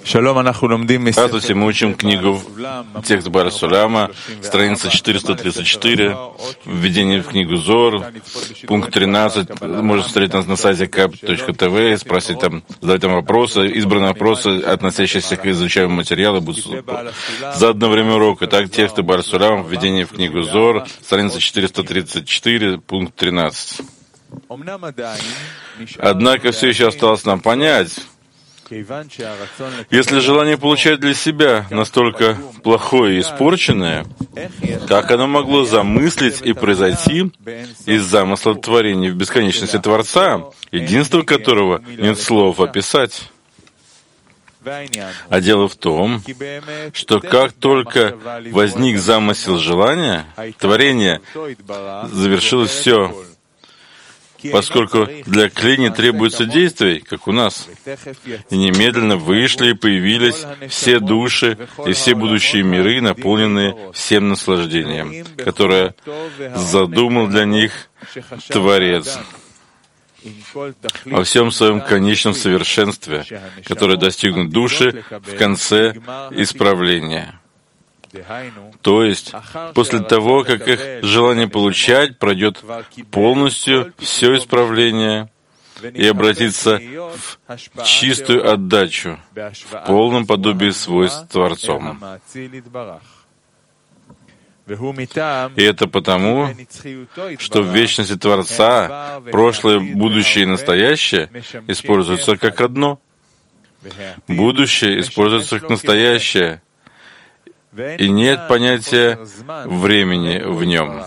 Здравствуйте, мы учим книгу «Текст Бааль Суляма», страница 434, введение в книгу Зор, пункт 13. Можно смотреть нас на сайте kap.tv, спросить там, задать там вопросы. Избранные вопросы, относящиеся к изучаемому материалу, будут заданы во время урока. Итак, текст Бааль Суляма, введение в книгу Зор, страница 434, пункт 13. Однако все еще осталось нам понять, если желание получать для себя настолько плохое и испорченное, как оно могло замыслить и произойти из замысла творения в бесконечности Творца, единство которого нет слов описать? А дело в том, что как только возник замысел желания, творение завершилось все, поскольку для клини требуется действий, как у нас. И немедленно вышли и появились все души и все будущие миры, наполненные всем наслаждением, которое задумал для них Творец во всем своем конечном совершенстве, которое достигнут души в конце исправления. То есть, после того, как их желание получать пройдет полностью все исправление и обратится в чистую отдачу, в полном подобии свойств Творцом. И это потому, что в вечности Творца прошлое, будущее и настоящее используются как одно. Будущее используется как настоящее, и нет понятия времени в нем.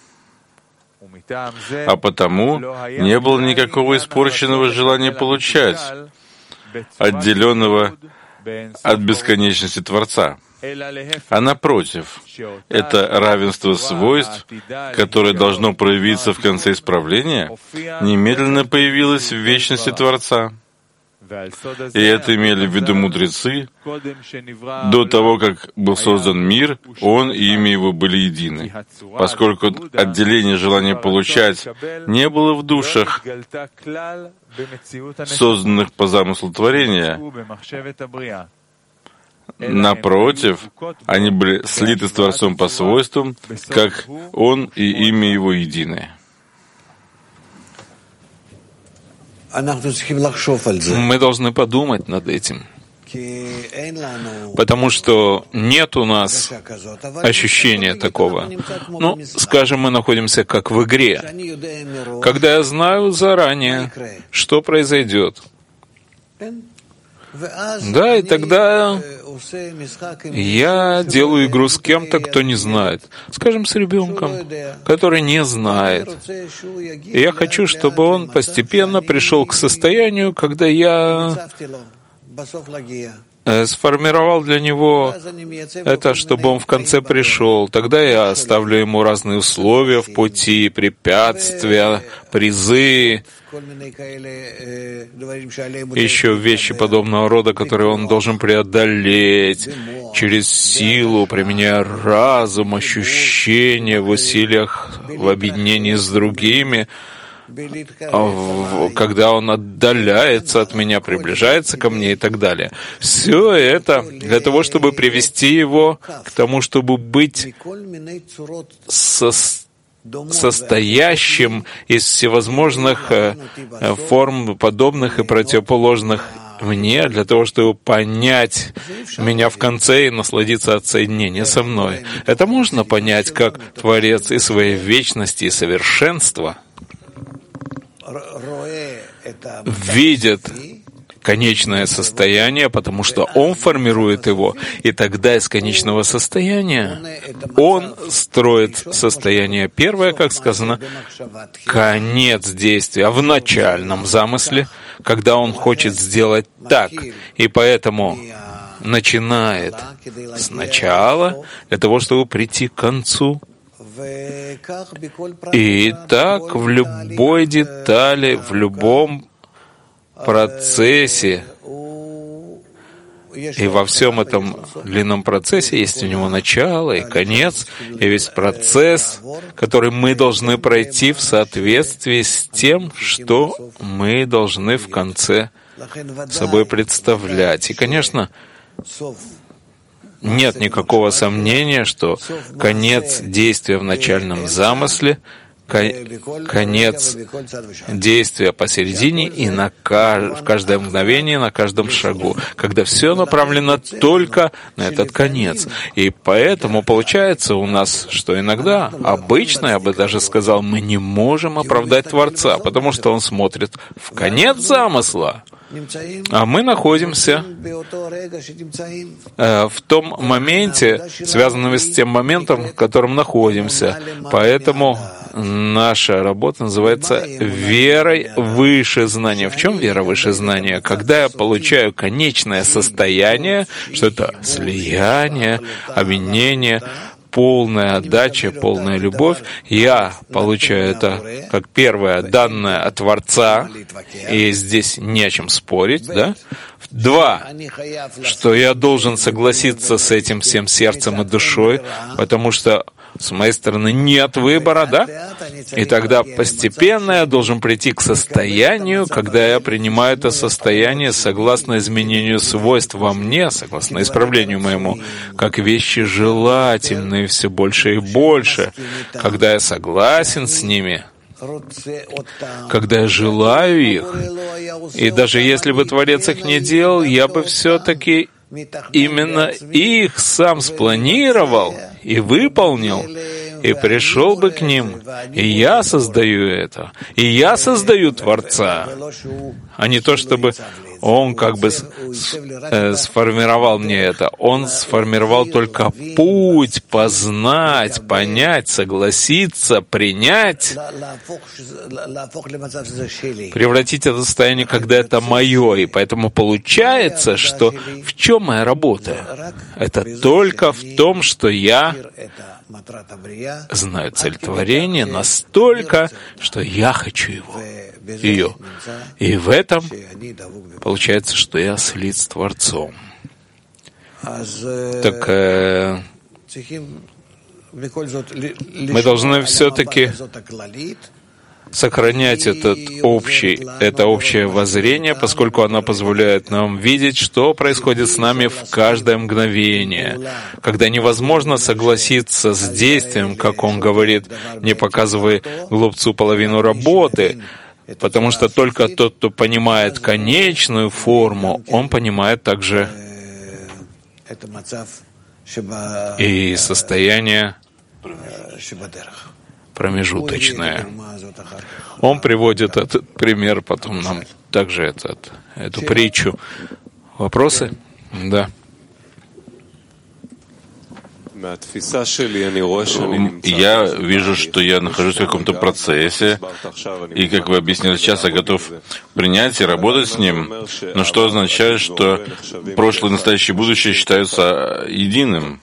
А потому не было никакого испорченного желания получать, отделенного от бесконечности Творца. А напротив, это равенство свойств, которое должно проявиться в конце исправления, немедленно появилось в вечности Творца. И это имели в виду мудрецы. До того, как был создан мир, он и имя его были едины. Поскольку отделение желания получать не было в душах, созданных по замыслу творения, напротив, они были слиты с Творцом по свойствам, как он и имя его едины. Мы должны подумать над этим, потому что нет у нас ощущения такого. Ну, скажем, мы находимся как в игре, когда я знаю заранее, что произойдет. Да, и тогда я делаю игру с кем-то, кто не знает. Скажем, с ребенком, который не знает. И я хочу, чтобы он постепенно пришел к состоянию, когда я сформировал для него это, чтобы он в конце пришел. Тогда я оставлю ему разные условия в пути, препятствия, призы, еще вещи подобного рода, которые он должен преодолеть через силу, применяя разум, ощущения в усилиях, в объединении с другими, когда он отдаляется от меня, приближается ко мне и так далее. Все это для того, чтобы привести его к тому, чтобы быть состоящим из всевозможных форм, подобных и противоположных мне, для того, чтобы понять меня в конце и насладиться от соединения со мной. Это можно понять как Творец и своей вечности и совершенства видит конечное состояние, потому что он формирует его, и тогда из конечного состояния он строит состояние первое, как сказано, конец действия в начальном замысле, когда он хочет сделать так, и поэтому начинает сначала для того, чтобы прийти к концу. И так в любой детали, в любом процессе, и во всем этом длинном процессе есть у него начало и конец, и весь процесс, который мы должны пройти в соответствии с тем, что мы должны в конце собой представлять. И, конечно, нет никакого сомнения, что конец действия в начальном замысле, конец действия посередине и в каждое мгновение, на каждом шагу, когда все направлено только на этот конец. И поэтому получается у нас, что иногда, обычно, я бы даже сказал, мы не можем оправдать Творца, потому что Он смотрит в конец замысла. А мы находимся в том моменте, связанном с тем моментом, в котором находимся. Поэтому наша работа называется верой выше знания. В чем вера выше знания? Когда я получаю конечное состояние, что это слияние, объединение, полная отдача, полная любовь, я получаю это как первое, данное от Творца, и здесь не о чем спорить, да? 2, что я должен согласиться с этим всем сердцем и душой, потому что с моей стороны нет выбора, да? И тогда постепенно я должен прийти к состоянию, когда я принимаю это состояние согласно изменению свойств во мне, согласно исправлению моему, как вещи желательные все больше и больше, когда я согласен с ними, когда я желаю их. И даже если бы Творец их не делал, я бы все-таки именно их сам спланировал и выполнил, и пришел бы к ним. И я создаю это. И я создаю Творца. А не то, чтобы Он как бы сформировал мне это. Он сформировал только путь познать, понять, согласиться, принять, превратить это состояние, когда это мое. И поэтому получается, что в чем моя работа? Это только в том, что я знаю цель творения настолько, что я хочу ее. И в этом получается, что я слит с Творцом. Так мы должны все-таки сохранять это общее воззрение, поскольку оно позволяет нам видеть, что происходит с нами в каждое мгновение, когда невозможно согласиться с действием, как он говорит, не показывай глупцу половину работы, потому что только тот, кто понимает конечную форму, он понимает также и состояние промежуточное. Он приводит этот пример, потом нам также эту притчу. Вопросы? Да. Я вижу, что я нахожусь в каком-то процессе, и, как вы объяснили сейчас, я готов принять и работать с ним, но что означает, что прошлое, настоящее и будущее считаются единым.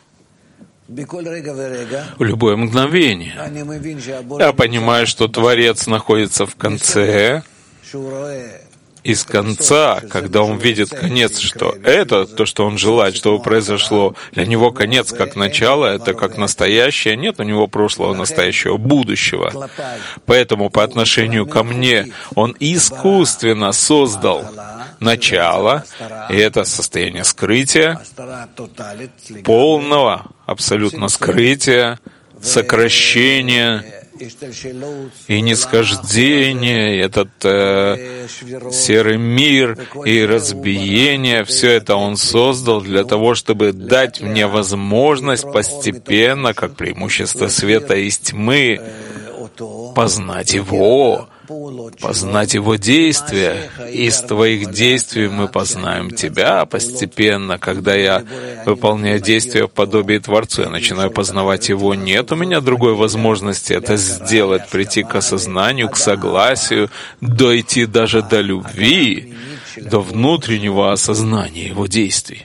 В любое мгновение. Я понимаю, что Творец находится в конце, из конца, когда он видит конец, что это то, что он желает, чтобы произошло, для него конец как начало, это как настоящее, нет у него прошлого, настоящего, будущего. Поэтому по отношению ко мне он искусственно создал начало, и это состояние скрытия, полного абсолютно скрытия, сокращения и нисхождение, этот серый мир и разбиение, все это Он создал для того, чтобы дать мне возможность постепенно, как преимущество света из тьмы, познать Его действия. Из Твоих действий мы познаем Тебя постепенно. Когда я выполняю действия в подобии Творцу, я начинаю познавать Его. Нет у меня другой возможности это сделать, прийти к осознанию, к согласию, дойти даже до любви, до внутреннего осознания Его действий.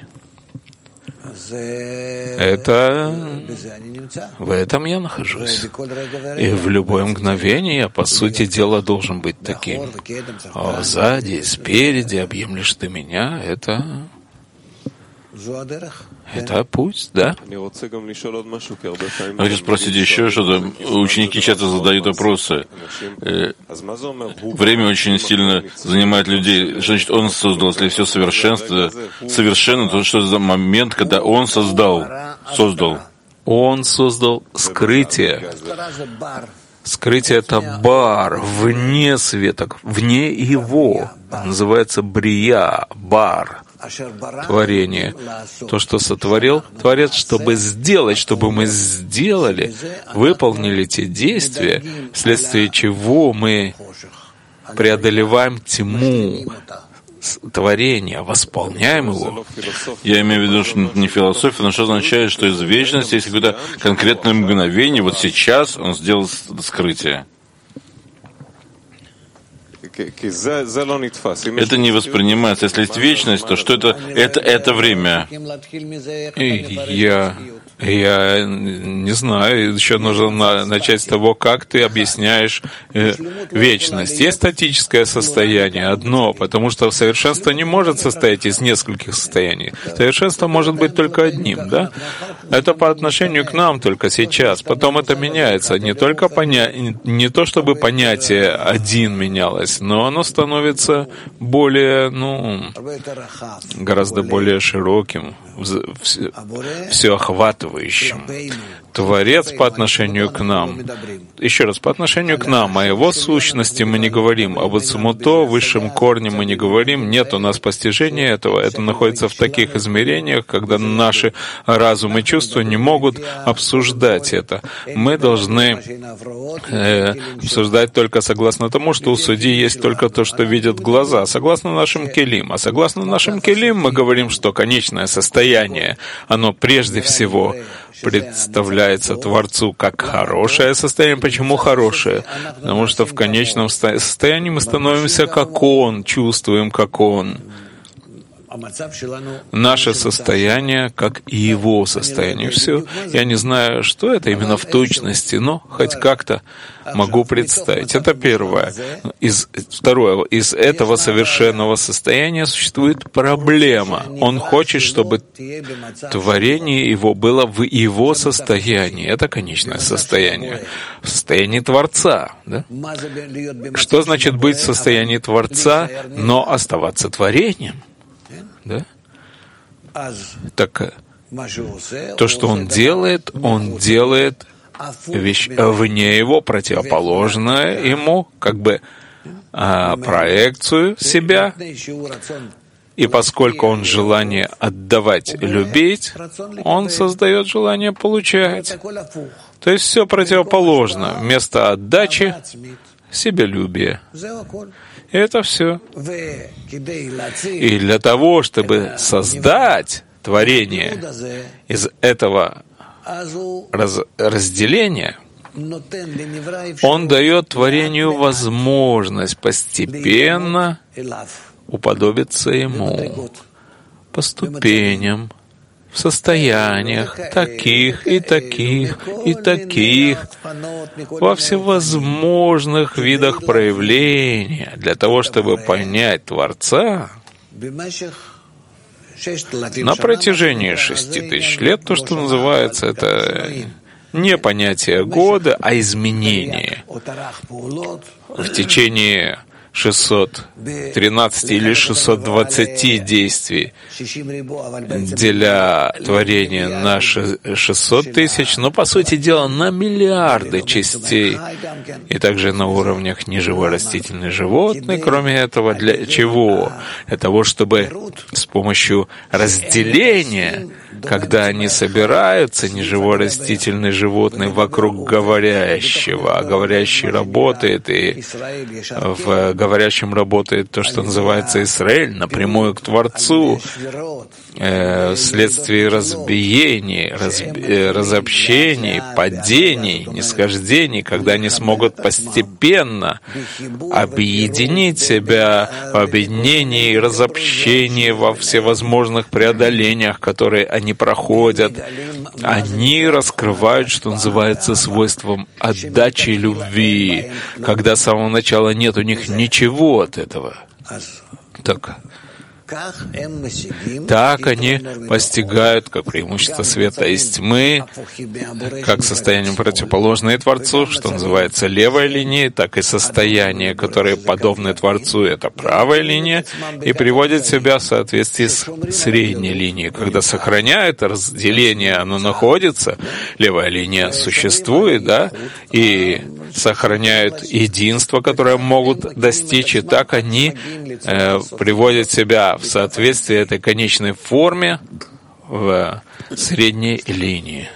В этом я нахожусь. И в любое мгновение я, по сути дела, должен быть таким. А сзади, спереди объемлешь ты меня, это Это путь, да? Хочу спросить еще что-то. Ученики часто задают вопросы. Время очень сильно занимает людей. Значит, он создал, если все совершенно, то что за момент, когда он создал? Он создал скрытие. Скрытие — это бар, вне света, вне его. Называется брия, бар, творение. То, что сотворил Творец, чтобы сделать, чтобы мы сделали, выполнили те действия, вследствие чего мы преодолеваем тьму творения, восполняем его. Я имею в виду, что не философия, но что означает, что из вечности есть какое-то конкретное мгновение, вот сейчас он сделал скрытие. Это не воспринимается. Если есть вечность, то что это? Это время. Я не знаю, еще нужно начать с того, как ты объясняешь вечность. Есть статическое состояние одно, потому что совершенство не может состоять из нескольких состояний. Совершенство может быть только одним, да? Это по отношению к нам только сейчас. Потом это меняется. Не то чтобы понятие один менялось, но оно становится более, гораздо более широким, всеохватывающим. Творец по отношению к нам, еще раз, по отношению к нам, о его сущности мы не говорим, об Ацмуто, высшем корне мы не говорим, нет у нас постижения этого, это находится в таких измерениях, когда наши разум и чувства не могут обсуждать это. Мы должны обсуждать только согласно тому, что у судьи есть только то, что видят глаза, согласно нашим келим. А согласно нашим келим мы говорим, что конечное состояние, оно прежде всего представляется Творцу как хорошее состояние. Почему хорошее? Потому что в конечном состоянии мы становимся как Он, чувствуем как Он. Наше состояние, как и Его состояние. Все. Я не знаю, что это именно в точности, но хоть как-то могу представить. Это первое. Второе. Из этого совершенного состояния существует проблема. Он хочет, чтобы творение Его было в Его состоянии. Это конечное состояние. В состоянии Творца. Да? Что значит быть в состоянии Творца, но оставаться творением? Да? Так то, что он делает вещь вне его, противоположное ему, как бы проекцию себя. И поскольку он желание отдавать, любить, он создает желание получать. То есть все противоположно. Вместо отдачи — себялюбие. И это все. И для того, чтобы создать творение из этого разделения, он дает творению возможность постепенно уподобиться ему по ступеням, в состояниях таких и таких и таких, во всевозможных видах проявления. Для того, чтобы понять Творца, на протяжении 6000 лет, то, что называется, это не понятие года, а изменение. В течение 613 или 620 действий для творения на 600 тысяч, но, по сути дела, на миллиарды частей, и также на уровнях неживорастительных животных. Кроме этого, для чего? Для того, чтобы с помощью разделения, когда они собираются, неживорастительные животные, вокруг говорящего, а говорящий работает, и в говорящем работает то, что называется Исраэль, напрямую к Творцу, вследствие разбиений, разобщений, падений, нисхождений, когда они смогут постепенно объединить себя в объединении и разобщении во всевозможных преодолениях, которые они проходят, они раскрывают, что называется, свойством отдачи и любви, когда с самого начала нет у них ничего от этого. Так, Так они постигают как преимущество света из тьмы, как состояние противоположное Творцу, что называется левой линией, так и состояния, которые подобны Творцу, это правая линия, и приводят себя в соответствии с средней линией. Когда сохраняют разделение, оно находится, левая линия существует, да, и сохраняют единство, которое могут достичь, и так они приводят себя в соответствии этой конечной форме в средней линии.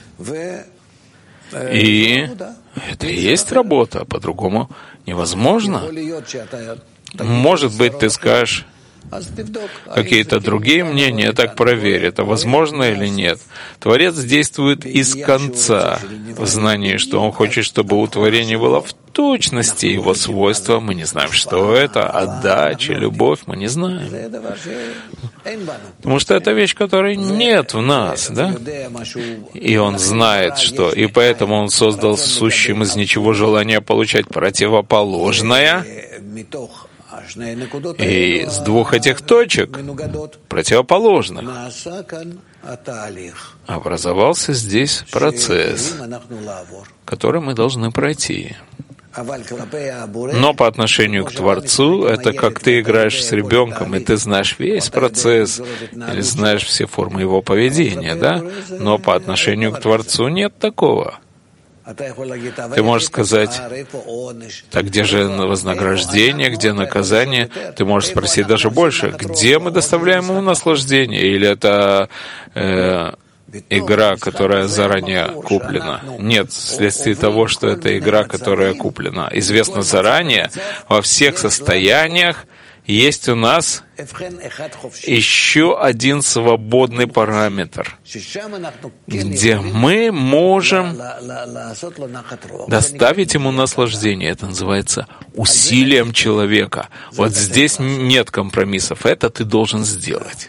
И это и есть работа, по-другому невозможно. Может быть, ты скажешь какие-то другие мнения, так проверь, это возможно или нет. Творец действует из конца, в знании, что он хочет, чтобы у творения было в точности его свойства. Мы не знаем, что это, отдача, любовь, мы не знаем. Потому что это вещь, которой нет в нас, да? И он знает, что... И поэтому он создал сущим из ничего желание получать противоположное. И с двух этих точек, противоположных, образовался здесь процесс, который мы должны пройти. Но по отношению к Творцу, это как ты играешь с ребенком, и ты знаешь весь процесс, или знаешь все формы его поведения, да? Но по отношению к Творцу нет такого. Ты можешь сказать, так где же вознаграждение, где наказание? Ты можешь спросить даже больше, где мы доставляем ему наслаждение? Или это игра, которая заранее куплена? Нет, вследствие того, что это игра, которая куплена. Известно заранее, во всех состояниях есть у нас еще один свободный параметр, где мы можем доставить ему наслаждение. Это называется усилием человека. Вот здесь нет компромиссов. Это ты должен сделать.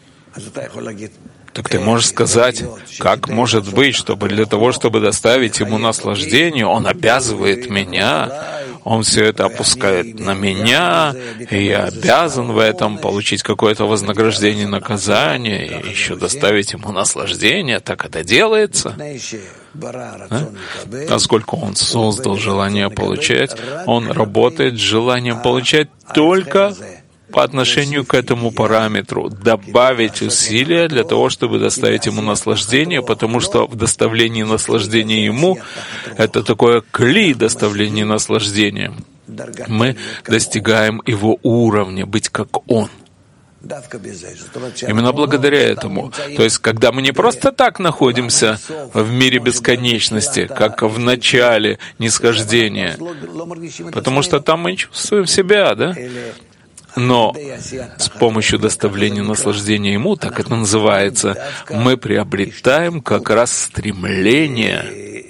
Так ты можешь сказать, как может быть, чтобы для того, чтобы доставить ему наслаждение, он обязывает меня, он все это опускает на меня, и я обязан в этом получить какое-то вознаграждение, наказание, и еще доставить ему наслаждение. Так это делается. Да? Поскольку он создал желание получать, он работает с желанием получать только по отношению к этому параметру, добавить усилия для того, чтобы доставить ему наслаждение, потому что в доставлении наслаждения ему это такое кли доставления наслаждения. Мы достигаем его уровня, быть как он. Именно благодаря этому. То есть, когда мы не просто так находимся в мире бесконечности, как в начале нисхождения, потому что там мы чувствуем себя, да? Но с помощью доставления наслаждения ему, так это называется, мы приобретаем как раз стремление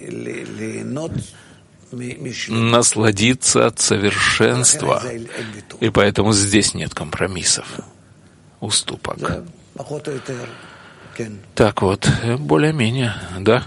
насладиться от совершенства. И поэтому здесь нет компромиссов, уступок. Так вот, более-менее, да?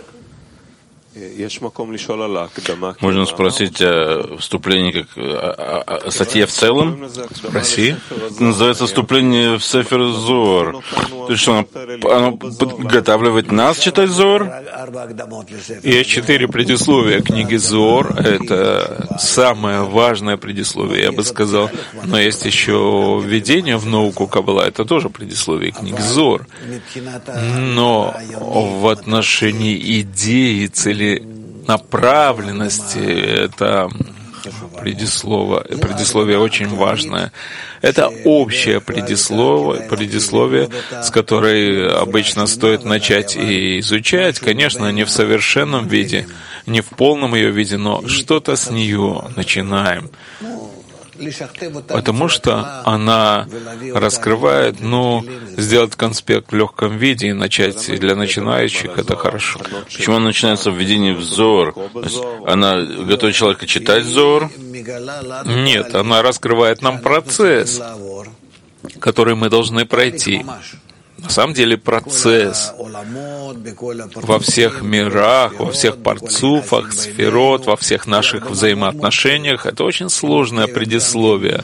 Можно спросить о вступлении как о статье в целом? Спроси. Это называется вступление в Сефер Зоар. То есть что, оно подготавливает нас читать Зоар? Есть 4 предисловия книги Зоар. Это самое важное предисловие, я бы сказал. Но есть еще введение в науку Каббала. Это тоже предисловие книги Зоар. Но в отношении идеи, цели, направленности, это предисловие очень важное. Это общее предисловие, с которой обычно стоит начать и изучать. Конечно, не в совершенном виде, не в полном ее виде, но что-то с нее начинаем. Потому что она раскрывает, сделать конспект в легком виде и начать для начинающих — это хорошо. Почему она начинается введение в Зоар? Она готовит человека читать Зоар? Нет, она раскрывает нам процесс, который мы должны пройти. На самом деле процесс во всех мирах, во всех парцуфах, сферот, во всех наших взаимоотношениях — это очень сложное предисловие.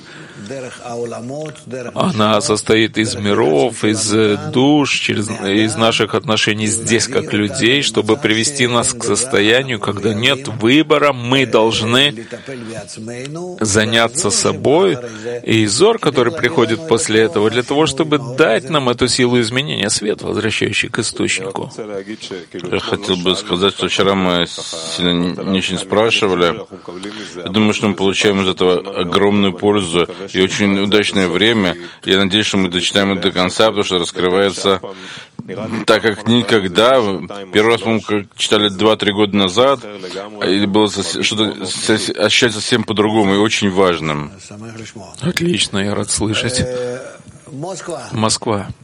Она состоит из миров, из душ, из наших отношений здесь как людей, чтобы привести нас к состоянию, когда нет выбора, мы должны заняться собой. И Зор, который приходит после этого, для того, чтобы дать нам эту силу изменения, свет, возвращающий к источнику. Я хотел бы сказать, что вчера мы сильно не очень спрашивали. Я думаю, что мы получаем из этого огромную пользу и очень удачное время. Я надеюсь, что мы дочитаем это до конца, потому что раскрывается так, как никогда. Первый раз, по-моему, читали 2-3 года назад, и было что-то ощущается совсем по-другому и очень важным. Отлично, я рад слышать. Москва.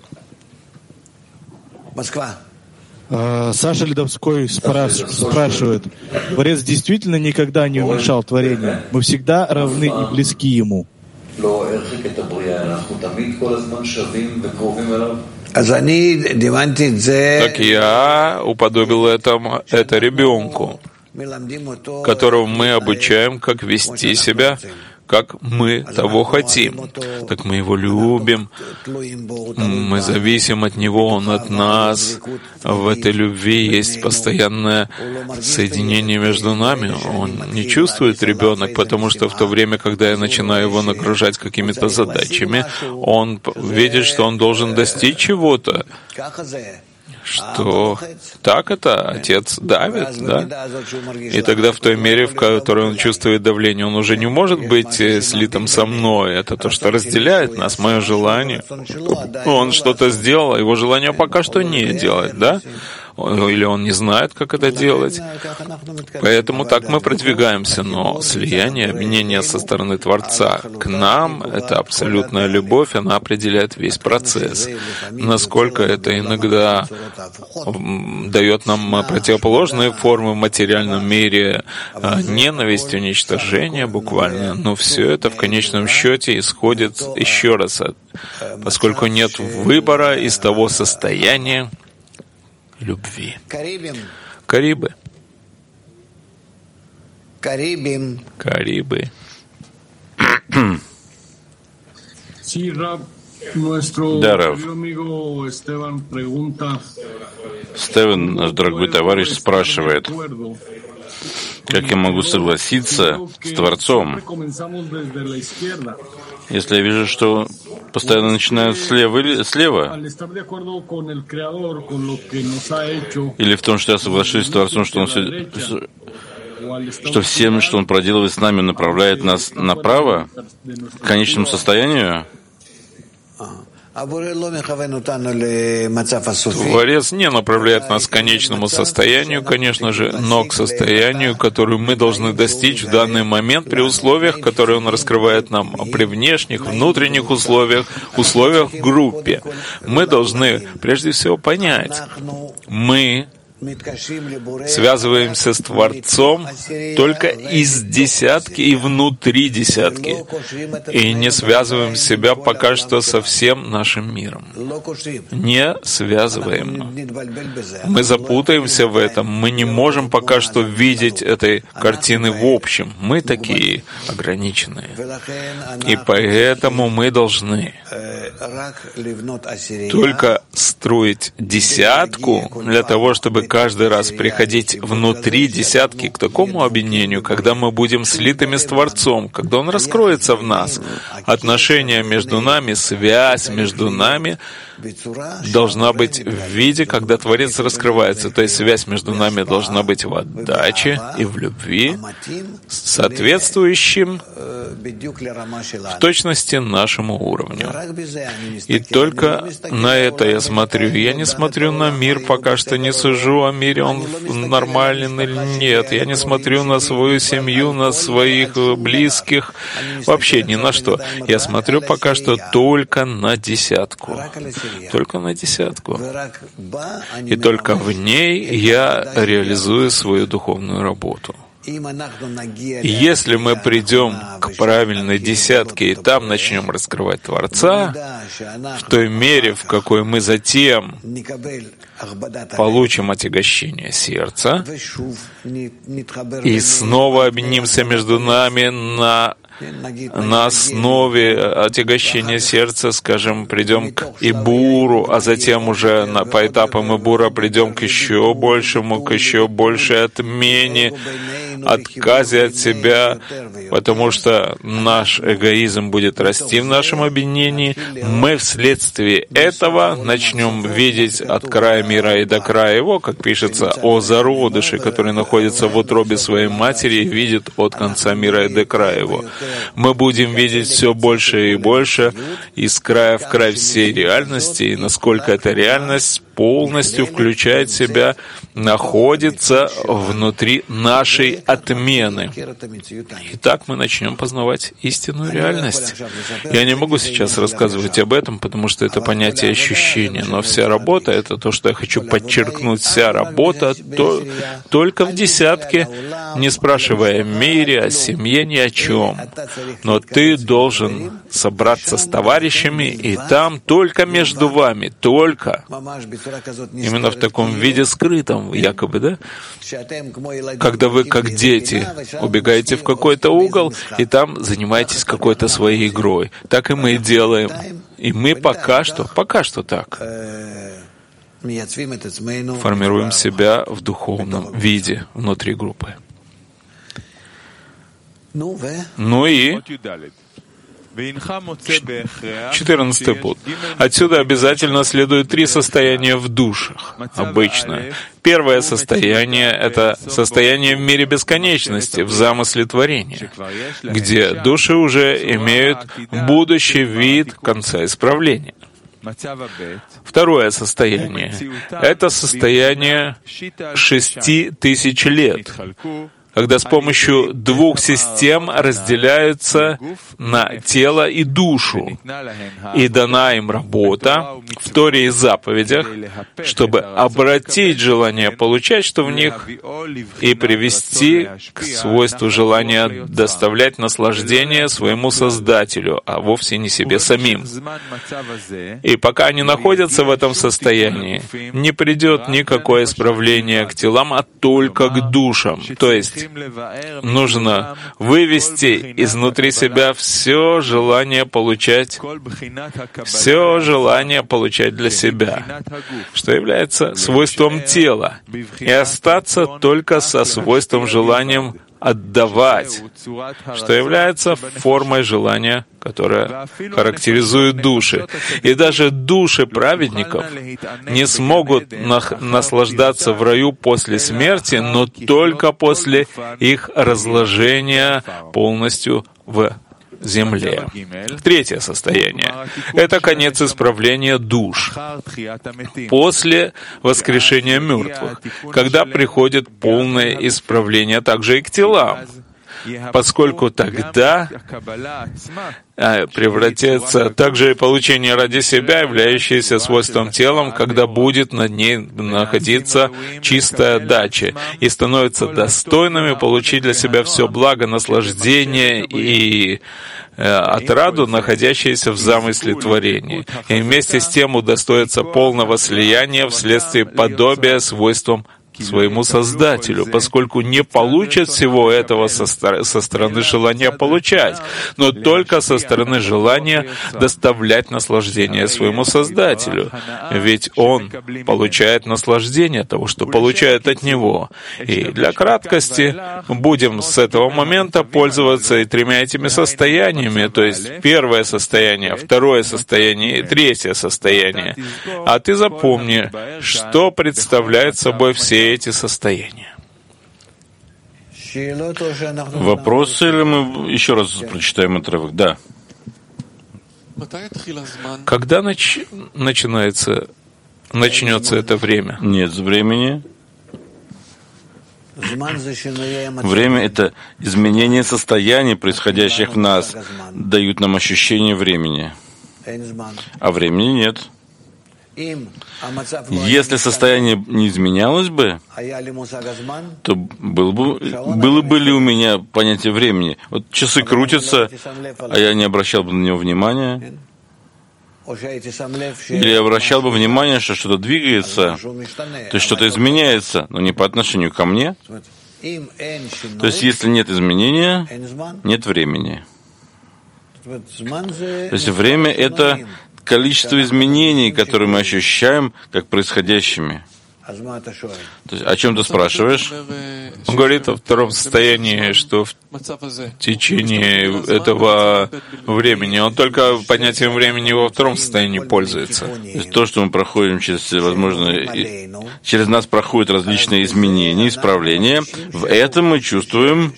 Саша Ледовской спрашивает: Творец действительно никогда не уменьшал творение? Мы всегда равны и близки Ему. Так я уподобил это ребенку, которого мы обучаем, как вести себя, как мы того хотим. Так мы его любим, мы зависим от него, он от нас. В этой любви есть постоянное соединение между нами. Он не чувствует ребенок, потому что в то время, когда я начинаю его нагружать какими-то задачами, он видит, что он должен достичь чего-то. Что так это отец давит, да? И тогда в той мере, в которой он чувствует давление, он уже не может быть слитым со мной. Это то, что разделяет нас, мое желание. Он что-то сделал, а его желание пока что не делать, да? Или он не знает, как это делать. Поэтому так мы продвигаемся. Но слияние, объединение со стороны Творца к нам — это абсолютная любовь, она определяет весь процесс. Насколько это иногда дает нам противоположные формы в материальном мире, ненависть, уничтожение буквально. Но все это в конечном счете исходит еще раз, поскольку нет выбора из того состояния любви. Карибы. Карибы. Да, Рав. Стевен, наш дорогой товарищ, спрашивает: как я могу согласиться с Творцом, если я вижу, что постоянно начинают слева? Или в том, что я соглашусь с Творцом, что всем, что Он проделывает с нами, направляет нас направо, к конечному состоянию? Творец не направляет нас к конечному состоянию, конечно же, но к состоянию, которое мы должны достичь в данный момент при условиях, которые Он раскрывает нам, при внешних, внутренних условиях в группе. Мы должны прежде всего понять, мы связываемся с Творцом только из десятки и внутри десятки, и не связываем себя пока что со всем нашим миром. Не связываем. Мы запутаемся в этом, мы не можем пока что видеть этой картины в общем. Мы такие ограниченные. И поэтому мы должны только строить десятку для того, чтобы каждый раз приходить внутри десятки к такому объединению, когда мы будем слитыми с Творцом, когда Он раскроется в нас. Отношения между нами, связь между нами должна быть в виде, когда Творец раскрывается. То есть связь между нами должна быть в отдаче и в любви, соответствующим в точности нашему уровню. И только на это я смотрю. Я не смотрю на мир, пока что не сужу о мире, он нормален или нет. Я не смотрю на свою семью, на своих близких, вообще ни на что. Я смотрю пока что только на десятку. Только на десятку. И только в ней я реализую свою духовную работу. Если мы придем к правильной десятке и там начнем раскрывать Творца, в той мере, в какой мы затем получим отягощение сердца и снова объединимся между нами на на основе отягощения сердца, скажем, придем к Ибуру, а затем уже по этапам Ибура придем к еще большему, к еще большей отмене, отказе от себя, потому что наш эгоизм будет расти в нашем объединении. Мы вследствие этого начнем видеть от края мира и до края его, как пишется о зародыше, который находится в утробе своей матери и видит от конца мира и до края его. Мы будем видеть все больше и больше из края в край всей реальности, и насколько эта реальность полностью включает в себя, находится внутри нашей отмены. И так мы начнем познавать истинную реальность. Я не могу сейчас рассказывать об этом, потому что это понятие ощущения, но вся работа — это то, что я хочу подчеркнуть. Вся работа только в десятке, не спрашивая о мире, о семье, ни о чем. Но ты должен собраться с товарищами, и там только между вами, только именно в таком виде скрытом, якобы, да? Когда вы, как дети, убегаете в какой-то угол, и там занимаетесь какой-то своей игрой. Так и мы делаем. И мы пока что так формируем себя в духовном виде внутри группы. Ну и 14 пункт. Отсюда обязательно следует 3 состояния в душах. Обычно. Первое состояние — это состояние в мире бесконечности, в замысле творения, где души уже имеют будущий вид конца исправления. Второе состояние — это состояние 6000 лет, когда с помощью 2 систем разделяются на тело и душу, и дана им работа в Торе и заповедях, чтобы обратить желание получать, что в них, и привести к свойству желания доставлять наслаждение своему Создателю, а вовсе не себе самим. И пока они находятся в этом состоянии, не придет никакое исправление к телам, а только к душам. То есть нужно вывести изнутри себя все желание получать для себя, что является свойством тела, и остаться только со свойством желанием отдавать, что является формой желания, которая характеризует души. И даже души праведников не смогут наслаждаться в раю после смерти, но только после их разложения полностью в земле. Третье состояние — это конец исправления душ после воскрешения мертвых, когда приходит полное исправление также и к телам, поскольку тогда превратится также и получение ради себя, являющееся свойством телом, когда будет над ней находиться чистая дача, и становится достойными получить для себя все благо, наслаждение и отраду, находящиеся в замысле творения, и вместе с тем удостоится полного слияния вследствие подобия свойствам своему Создателю, поскольку не получат всего этого со стороны желания получать, но только со стороны желания доставлять наслаждение своему Создателю. Ведь Он получает наслаждение от того, что получает от Него. И для краткости будем с этого момента пользоваться и 3 этими состояниями, то есть первое состояние, второе состояние и третье состояние. А ты запомни, что представляет собой все эти состояния. Вопросы, или мы еще раз прочитаем отрывок? Да. Когда начнется это время? Нет времени. Время — это изменение состояний, происходящих в нас, дают нам ощущение времени. А времени нет. Если состояние не изменялось бы, то было бы ли у меня понятие времени? Вот часы крутятся, а я не обращал бы на него внимания. Или я обращал бы внимание, что что-то двигается, то есть что-то изменяется, но не по отношению ко мне. То есть если нет изменения, нет времени. То есть время — это количество изменений, которые мы ощущаем как происходящими. То есть, о чем ты спрашиваешь? Он говорит о втором состоянии, что в течение этого времени он только понятием времени во втором состоянии пользуется. То есть то, что мы проходим через, возможно, через нас проходят различные изменения, исправления, в этом мы чувствуем,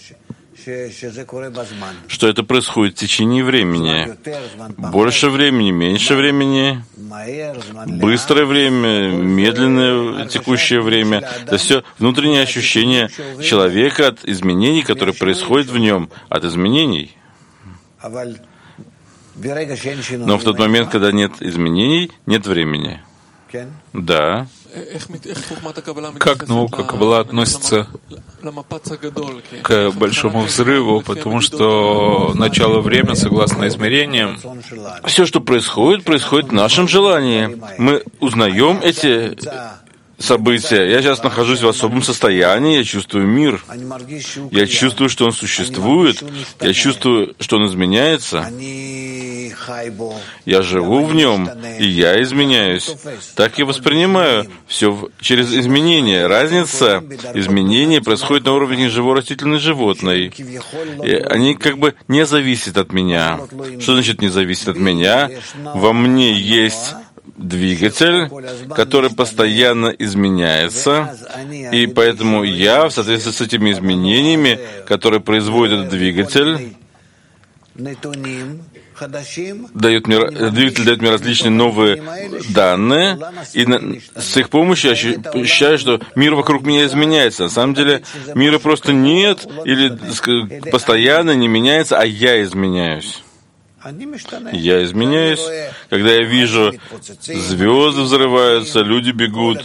что это происходит в течение времени. Больше времени, меньше времени, быстрое время, медленное текущее время. Это все внутреннее ощущение человека от изменений, которые происходят в нем, от изменений. Но в тот момент, когда нет изменений, нет времени. Да. Как наука Каббала относится к большому взрыву, потому что начало время, согласно измерениям, все, что происходит, происходит в нашем желании. Мы узнаем эти события. Я сейчас нахожусь в особом состоянии, я чувствую мир. Я чувствую, что он существует. Я чувствую, что он изменяется. Я живу в нем, и я изменяюсь. Так я воспринимаю все через изменения. Разница изменений происходит на уровне живорастительной животной. И они как бы не зависят от меня. Что значит не зависит от меня? Во мне есть двигатель, который постоянно изменяется, и поэтому я, в соответствии с этими изменениями, которые производит этот двигатель, двигатель дает мне различные новые данные, и с их помощью я ощущаю, что мир вокруг меня изменяется. На самом деле мира просто нет, или постоянно не меняется, а я изменяюсь. Я изменяюсь, когда я вижу, звезды взрываются, люди бегут.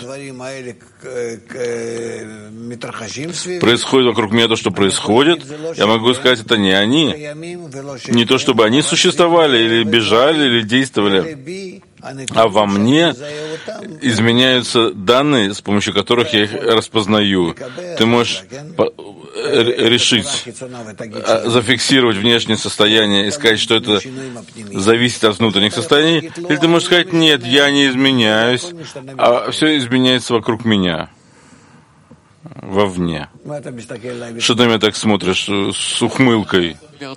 Происходит вокруг меня то, что происходит. Я могу сказать, это не они. Не то, чтобы они существовали, или бежали, или действовали. А во мне изменяются данные, с помощью которых я их распознаю. Ты можешь решить, зафиксировать внешнее состояние и сказать, что это зависит от внутренних состояний, или ты можешь сказать, нет, я не изменяюсь, а все изменяется вокруг меня, вовне. Что ты на меня так смотришь с ухмылкой?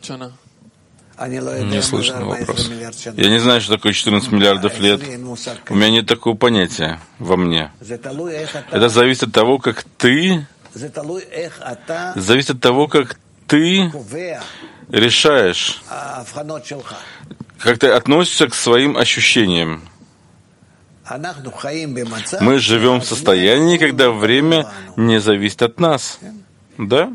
Не слышно вопрос. Я не знаю, что такое 14 миллиардов лет. У меня нет такого понятия во мне. Это зависит от того, как ты решаешь, как ты относишься к своим ощущениям. Мы живем в состоянии, когда время не зависит от нас. Да?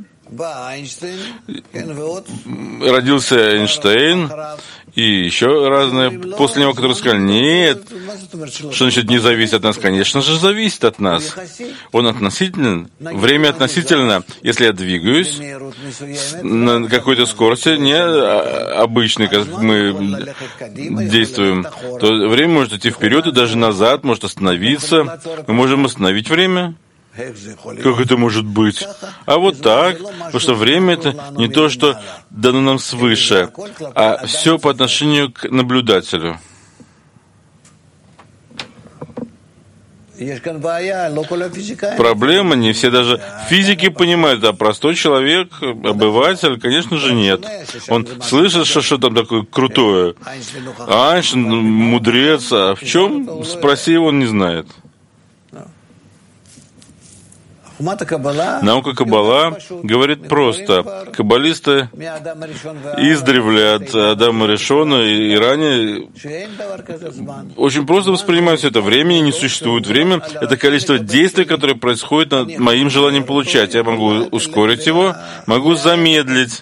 Родился Эйнштейн и еще разные после него, которые сказали, нет, что значит не зависит от нас? Конечно же, зависит от нас. Он относителен, время относительно. Если я двигаюсь на какой-то скорости, не обычной, как мы действуем, то время может идти вперед и даже назад, может остановиться. Мы можем остановить время. Как это может быть? А вот так, потому что время — это не то, что дано нам свыше, а все по отношению к наблюдателю. Проблема, не все даже физики понимают, а простой человек, обыватель, конечно же, нет. Он слышит, что там такое крутое. А Эйнштейн мудрец, а в чем? Спроси его, он не знает. Наука Каббала говорит просто. Каббалисты издревле от Адама Ришона и ранее очень просто воспринимают все это. Времени не существует. Время — это количество действий, которое происходит над моим желанием получать. Я могу ускорить его, могу замедлить.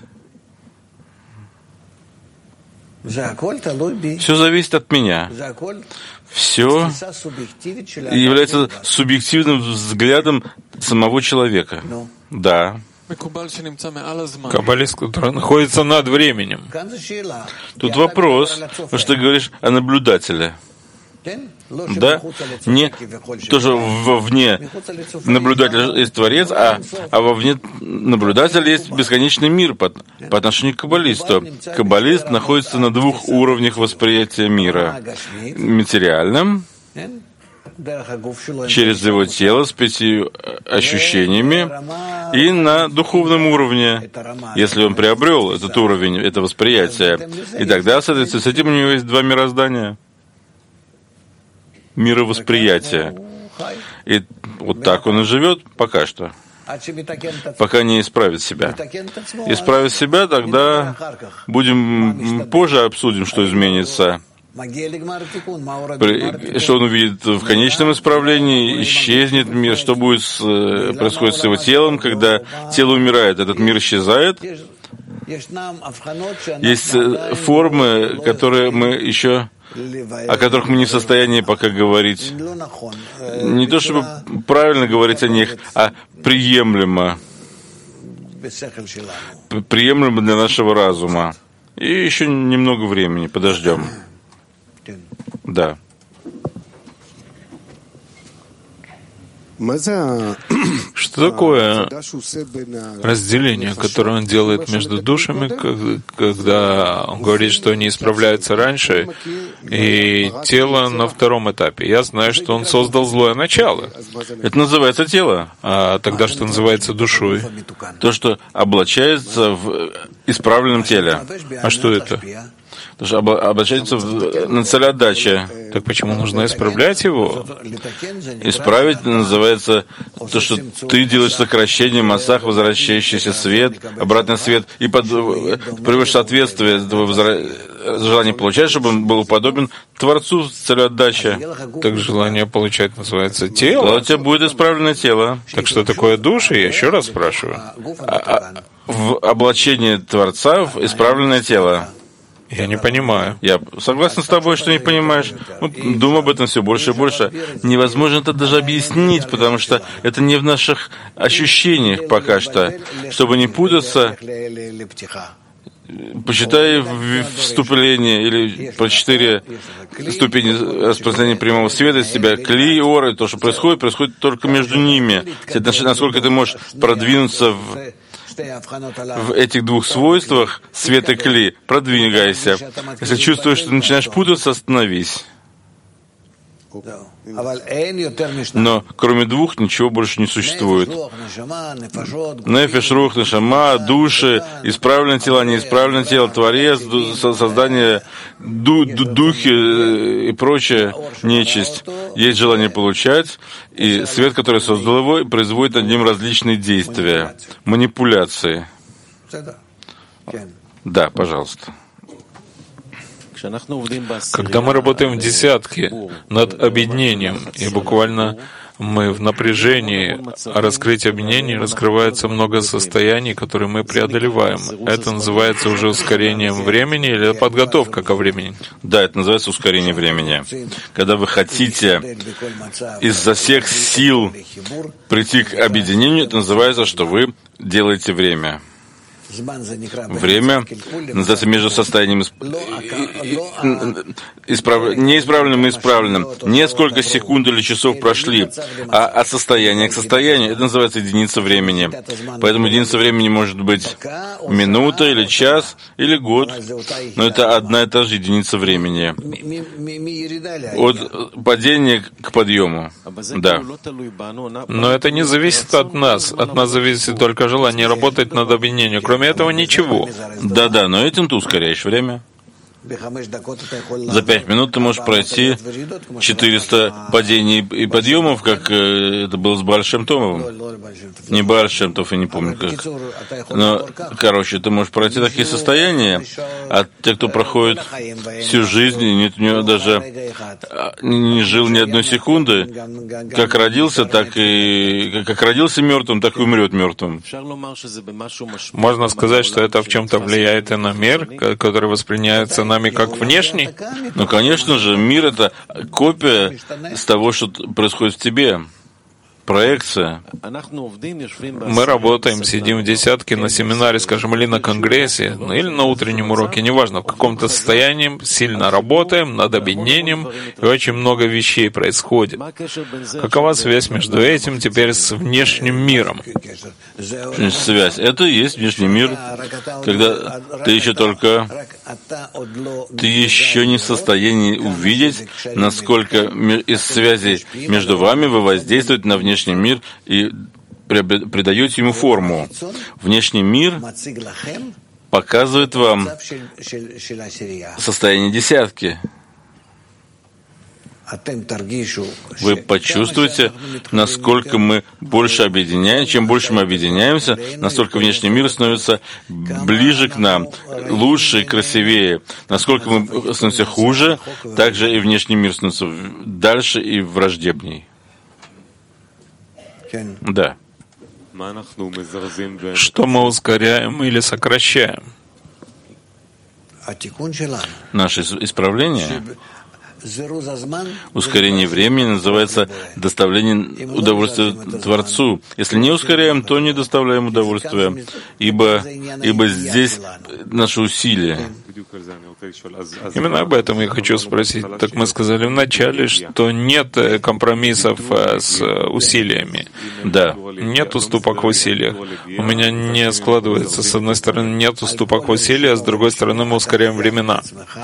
Все зависит от меня. Все является субъективным взглядом самого человека. Да. Каббалист, который находится над временем. Тут вопрос, что ты говоришь о наблюдателе. Да? Не тоже вовне наблюдатель есть Творец, а вовне наблюдателя есть бесконечный мир по отношению к каббалисту. Каббалист находится на двух уровнях восприятия мира. Материальном, через его тело с 5 ощущениями, и на духовном уровне, если он приобрел этот уровень, это восприятие. И тогда, соответственно, с этим у него есть 2 мироздания. Мировосприятие. И вот так он и живет пока что, пока не исправит себя. Исправит себя, тогда будем позже обсудим, что изменится. Что он увидит в конечном исправлении, исчезнет мир, что происходит с его телом, когда тело умирает, этот мир исчезает. Есть формы, которые мы еще, о которых мы не в состоянии пока говорить. Не то чтобы правильно говорить о них, а приемлемо. Приемлемо для нашего разума. И еще немного времени, подождем. Да. Что такое разделение, которое он делает между душами, когда он говорит, что они исправляются раньше, и тело на втором этапе? Я знаю, что он создал злое начало. Это называется тело. А тогда что называется душой? То, что облачается в исправленном теле. А что это? Потому что обращается на целеотдаче. Так почему нужно исправлять его? Исправить называется то, что ты делаешь сокращение массах, возвращающийся свет, обратный свет, и приводишь соответствие желание получать, чтобы он был подобен Творцу целеотдачи. Так желание получать называется тело? Да, у тебя будет исправленное тело. Так что такое души? Я еще раз спрашиваю. В облачении Творца в исправленное тело. Я не понимаю. Я согласен с тобой, что не понимаешь. Думаю об этом все больше и больше. Невозможно это даже объяснить, потому что это не в наших ощущениях пока что. Чтобы не путаться, почитай вступление или про 4 ступени распространения прямого света из себя, кли и оры, то, что происходит только между ними. Насколько ты можешь продвинуться в этих 2 свойствах, свет и кли, продвигайся. Если чувствуешь, что ты начинаешь путаться, остановись. Но кроме 2 ничего больше не существует. Нефеш, рух, нешама, души, исправленное тело, неисправленное тело, Творец, создание, духи и прочее, нечисть. Есть желание получать, и свет, который создал его, производит над ним различные действия, манипуляции. Да, пожалуйста. Когда мы работаем в десятке над объединением, и буквально мы в напряжении, а раскрытие объединения раскрывается много состояний, которые мы преодолеваем. Это называется уже ускорением времени или подготовка ко времени? Да, это называется ускорение времени. Когда вы хотите изо всех сил прийти к объединению, это называется, что вы делаете время. Время называется между состоянием неисправленным и исправленным. Несколько секунд или часов прошли, а от состояния к состоянию это называется единица времени. Поэтому единица времени может быть минута или час или год, но это одна и та же единица времени. От падения к подъему. Да. Но это не зависит от нас. От нас зависит только желание работать над объединением. Кроме этого ничего. Да, но этим ты ускоряешь время. За 5 минут ты можешь пройти 400 падений и подъемов, как это было с Бааль Шем Товом. Не Бааль Шем Тов, я не помню как. Но, ты можешь пройти такие состояния, а те, кто проходит всю жизнь, и у него даже не жил ни одной секунды, как родился мертвым, так и умрет мертвым. Можно сказать, что это в чем-то влияет и на мир, который воспринимается нами как внешний? Ну, конечно же, мир — это копия с того, что происходит в тебе. проекция. Мы работаем, сидим в десятке на семинаре, скажем, или на конгрессе, ну, или на утреннем уроке, неважно, в каком-то состоянии, сильно работаем над объединением, и очень много вещей происходит. Какова связь между этим теперь с внешним миром? Связь. Это и есть внешний мир, когда ты еще не в состоянии увидеть, насколько из связи между вами вы воздействуете на внешний мир и придаете ему форму. Внешний мир показывает вам состояние десятки. Вы почувствуете, насколько мы больше объединяемся. Чем больше мы объединяемся, настолько внешний мир становится ближе к нам, лучше и красивее. Насколько мы становимся хуже, также и внешний мир становится дальше и враждебней. Да. Что мы ускоряем или сокращаем? Наше исправление, ускорение времени называется доставление удовольствия Творцу. Если не ускоряем, то не доставляем удовольствия, ибо здесь наши усилия. Именно об этом я хочу спросить. Так мы сказали вначале, что нет компромиссов с усилиями. Да. Нет уступок в усилиях. У меня не складывается. С одной стороны, нет уступок в усилиях, а с другой стороны, мы ускоряем времена.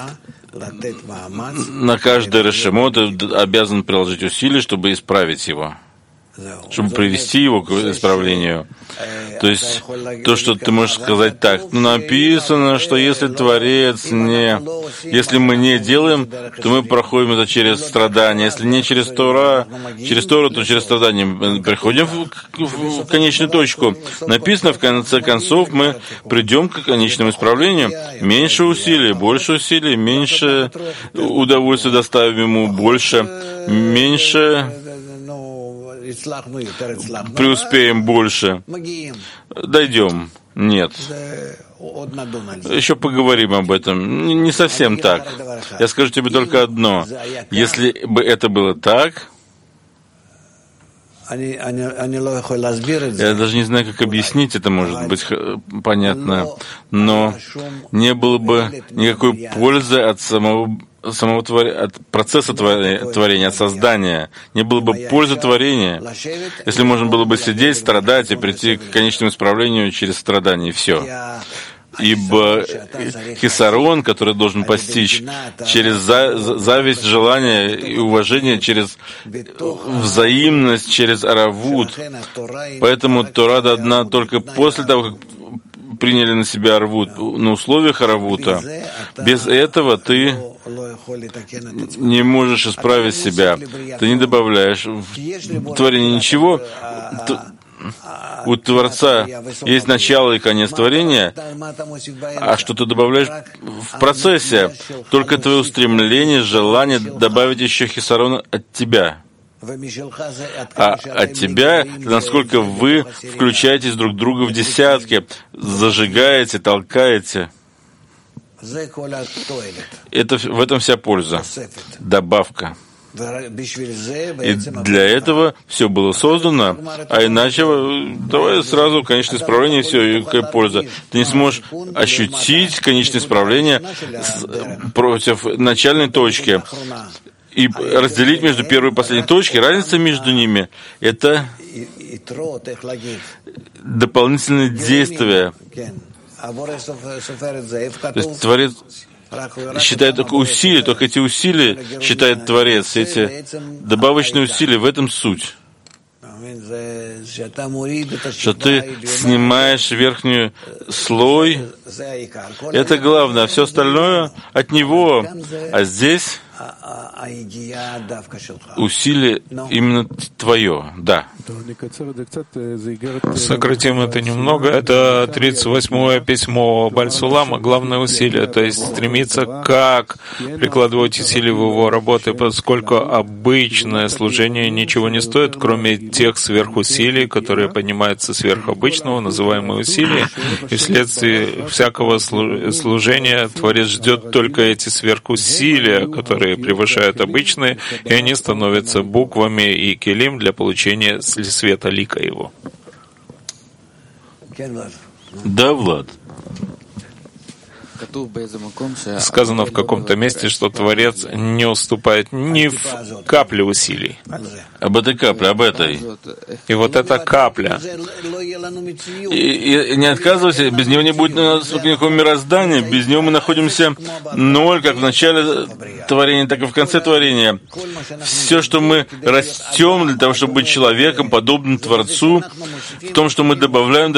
На каждый решемот ты обязан приложить усилия, чтобы исправить его, чтобы привести его к исправлению. То есть то, что ты можешь сказать так, написано, что если мы не делаем, то мы проходим это через страдания. Если не через Тору, то через страдания. Мы приходим в конечную точку. Написано, в конце концов, мы придем к конечному исправлению. Меньше усилий, больше усилий, меньше удовольствия доставим ему, больше, меньше преуспеем больше. Дойдем. Нет. Еще поговорим об этом. Не совсем так. Я скажу тебе только одно. Если бы это было так, я даже не знаю, как объяснить это, может быть понятно, но не было бы никакой пользы от от процесса творения, от создания. Не было бы пользы творения, если можно было бы сидеть, страдать и прийти к конечному исправлению через страдания, и все. Ибо хисарон, который должен постичь через зависть, желание и уважение, через взаимность, через аравут. Поэтому Тора дана только после того, как приняли на себя аравут, на условиях аравута. Без этого ты не можешь исправить себя. Ты не добавляешь в творение ничего. У Творца есть начало и конец творения, а что ты добавляешь в процессе? Только твое устремление, желание добавить еще хисарон от тебя. А от тебя, насколько вы включаетесь друг друга в десятки, зажигаете, толкаете. В этом вся польза. Добавка. И для этого все было создано, а иначе давай сразу конечное исправление, и все, и какая польза. Ты не сможешь ощутить конечное исправление против начальной точки и разделить между первой и последней точкой. Разница между ними — это дополнительные действия. То есть Творец считает только усилия, только эти усилия считает Творец, эти добавочные усилия, в этом суть. Что ты снимаешь верхний слой, это главное, а все остальное от него. А здесь усилие именно твое, да. Сократим это немного. Это 38-е письмо Баль-Сулама, главное усилие, то есть стремиться как прикладывать усилия в его работе, поскольку обычное служение ничего не стоит, кроме тех сверхусилий, которые поднимаются сверх обычного, называемые усилия, и вследствие всякого служения Творец ждет только эти сверхусилия, которые превышают обычные, и они становятся буквами и келим для получения света лика Его. Да, Влад. Сказано в каком-то месте, что Творец не уступает ни в капле усилий. Об этой капле, об этой. И вот эта капля. И не отказывайся, без него не будет никакого мироздания, без него мы находимся ноль, как в начале творения, так и в конце творения. Все, что мы растем для того, чтобы быть человеком, подобным Творцу, в том, что мы добавляем,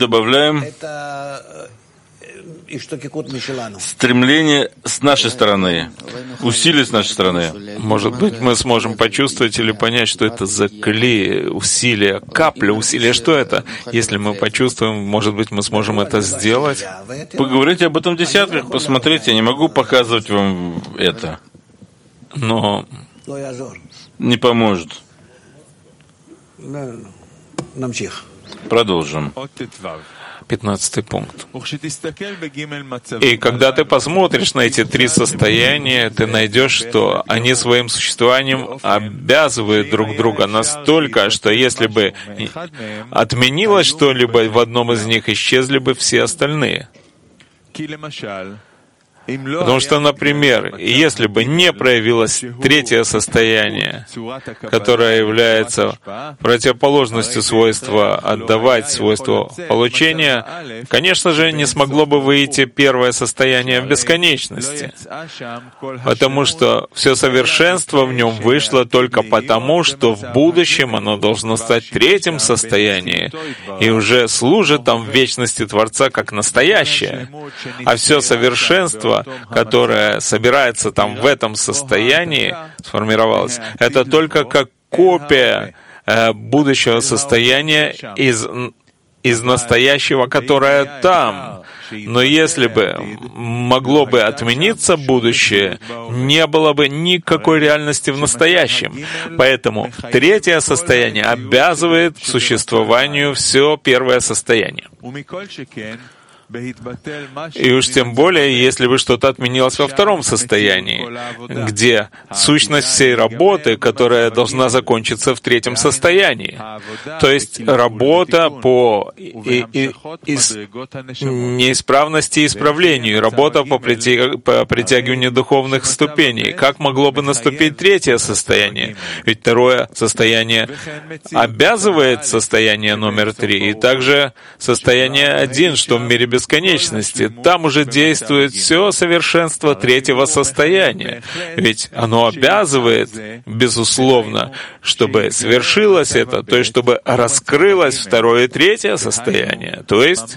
стремление с нашей стороны, усилия с нашей стороны. Может быть, мы сможем почувствовать или понять, что это за клей, усилия, капля усилия, что это? Если мы почувствуем, может быть, мы сможем это сделать. Поговорите об этом в десятках, посмотрите, я не могу показывать вам это. Но не поможет. Продолжим. 15 пункт. И когда ты посмотришь на эти три состояния, ты найдешь, что они своим существованием обязывают друг друга настолько, что если бы отменилось что-либо в одном из них, исчезли бы все остальные. Потому что, например, если бы не проявилось третье состояние, которое является противоположностью свойства отдавать, свойства получения, конечно же, не смогло бы выйти первое состояние в бесконечности. Потому что все совершенство в нем вышло только потому, что в будущем оно должно стать третьим состоянием и уже служит там в вечности Творца как настоящее. А все совершенство, которое собирается там в этом состоянии, сформировалось, это только как копия будущего состояния из настоящего, которое там. Но если бы могло бы отмениться будущее, не было бы никакой реальности в настоящем. Поэтому третье состояние обязывает к существованию все первое состояние. И уж тем более, если бы что-то отменилось во втором состоянии, где сущность всей работы, которая должна закончиться в третьем состоянии. То есть работа по неисправности и исправлению, работа по притягиванию духовных ступеней. Как могло бы наступить третье состояние? Ведь второе состояние обязывает состояние номер 3, и также состояние 1, что в мире бесконечности. Там уже действует все совершенство третьего состояния. Ведь оно обязывает, безусловно, чтобы свершилось это, то есть чтобы раскрылось второе и третье состояние. То есть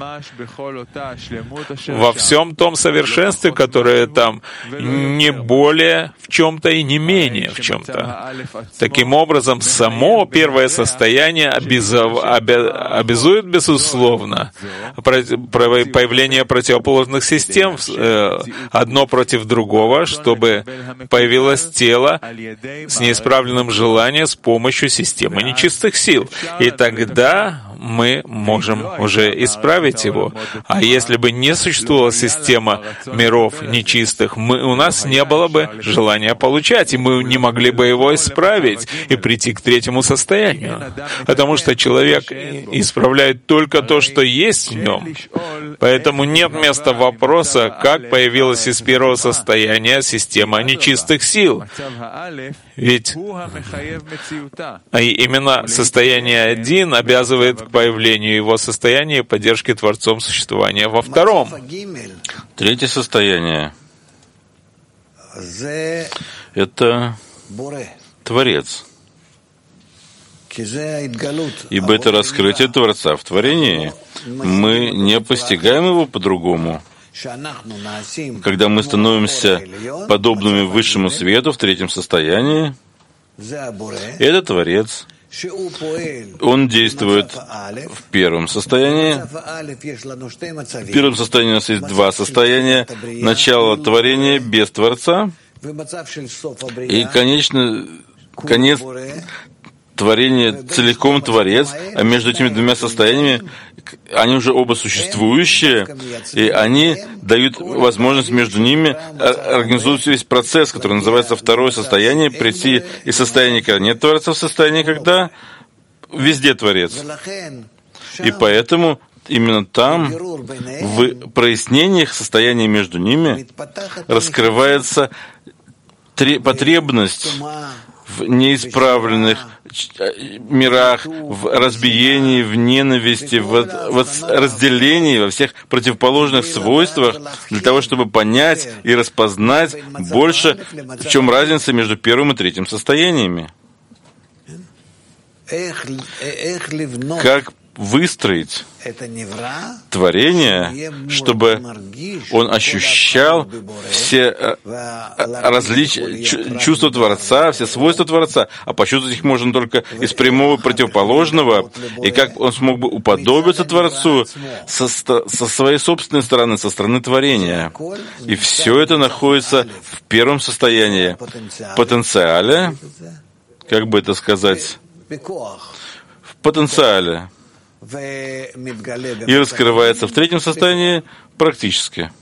во всем том совершенстве, которое там, не более в чем-то и не менее в чем-то. Таким образом, само первое состояние обязует, безусловно, появление противоположных систем одно против другого, чтобы появилось тело с неисправленным желанием с помощью системы нечистых сил. И тогда мы можем уже исправить его. А если бы не существовала система миров нечистых, у нас не было бы желания получать, и мы не могли бы его исправить и прийти к третьему состоянию. Потому что человек исправляет только то, что есть в нем. Поэтому нет места вопроса, как появилась из первого состояния система нечистых сил. Ведь именно состояние 1 обязывает к появлению его состояния и поддержки Творцом существования во втором. Третье состояние — это Творец. Ибо это раскрытие Творца в творении. Мы не постигаем его по-другому. Когда мы становимся подобными высшему свету в третьем состоянии, это Творец. Он действует в первом состоянии. В первом состоянии у нас есть два состояния. Начало творения без Творца и, конец творения целиком Творец, а между этими двумя состояниями они уже оба существующие, и они дают возможность между ними организовать весь процесс, который называется второе состояние, прийти из состояния, когда нет Творца, в состояние, когда везде Творец. И поэтому именно там, в прояснениях состояния между ними, раскрывается потребность в неисправленных мирах, в разбиении, в ненависти, в разделении, во всех противоположных свойствах, для того, чтобы понять и распознать больше, в чем разница между первым и третьим состояниями. Как выстроить творение, чтобы он ощущал все различия, чувства Творца, все свойства Творца, а почувствовать их можно только из прямого противоположного, и как он смог бы уподобиться Творцу со своей собственной стороны, со стороны творения. И все это находится в первом состоянии, потенциале, как бы это сказать, в потенциале, и раскрывается в третьем состоянии практически.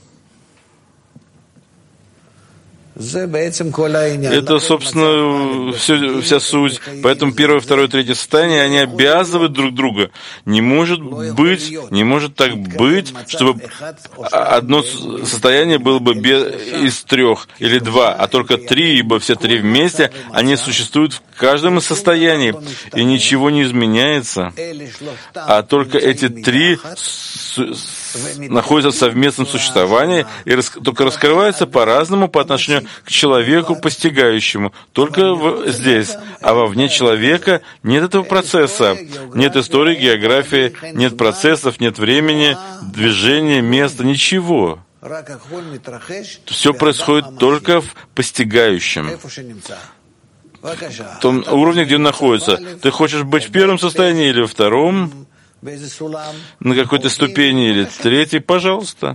Это, собственно, вся суть. Поэтому первое, второе, третье состояние, они обязывают друг друга. Не может так быть, чтобы одно состояние было бы из трех или два, а только три, ибо все три вместе, они существуют в каждом из состояний, и ничего не изменяется. А только эти три находятся в совместном существовании и только раскрываются по-разному по отношению к человеку, постигающему. Только здесь. А вовне человека нет этого процесса. Нет истории, географии, нет процессов, нет времени, движения, места, ничего. Все происходит только в постигающем. В том уровне, где он находится. Ты хочешь быть в первом состоянии или во втором? На какой-то ступени или третьей, пожалуйста.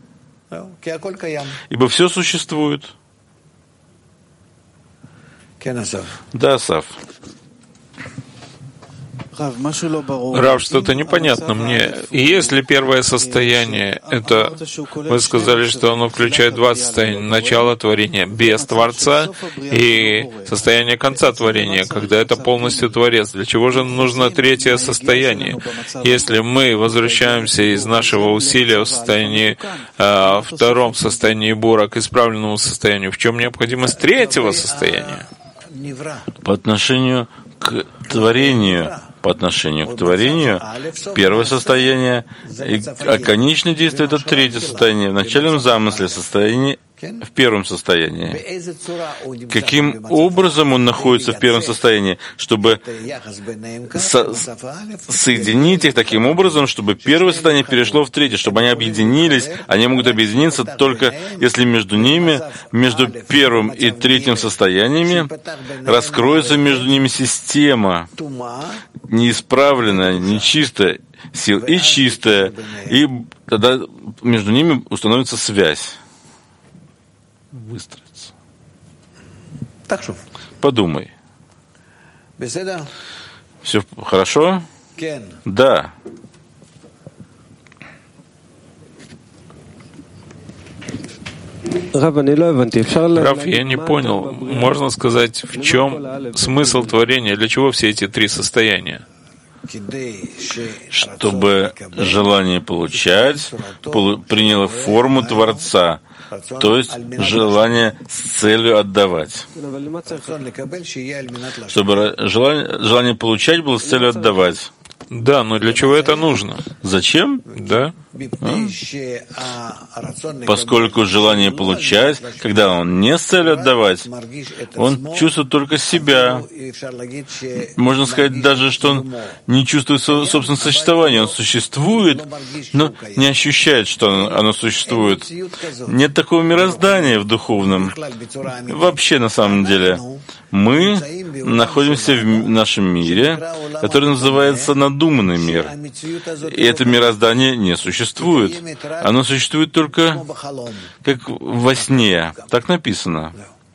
Ибо все существует. Да, Асав. Рав, что-то непонятно мне. И если первое состояние, это, вы сказали, что оно включает два состояния. Начало творения без Творца и состояние конца творения, когда это полностью Творец. Для чего же нужно третье состояние? Если мы возвращаемся из нашего усилия в состоянии, втором состоянии бура к исправленному состоянию, в чем необходимость третьего состояния? По отношению к творению, первое состояние, а конечное действие — это третье состояние. В начальном замысле состояние в первом состоянии. Каким образом он находится в первом состоянии, чтобы соединить их таким образом, чтобы первое состояние перешло в третье, чтобы они объединились. Они могут объединиться только если между ними, между первым и третьим состояниями, раскроется между ними система, неисправленная, нечистая, сил и чистая, и тогда между ними установится связь. Выстроиться. Подумай. Все хорошо? Да. Рав, я не понял. Можно сказать, в чем смысл творения? Для чего все эти три состояния? Чтобы желание получать приняло форму Творца, то есть желание с целью отдавать. Чтобы желание получать было с целью отдавать. Да, но для чего это нужно? Зачем? Да. Поскольку желание получать, когда он не с целью отдавать, он чувствует только себя. Можно сказать даже, что он не чувствует собственного существования. Он существует, но не ощущает, что оно существует. Нет такого мироздания в духовном. Вообще, на самом деле. Мы находимся в нашем мире, который называется надуманный мир. И это мироздание не существует. Оно существует только как во сне. Так написано.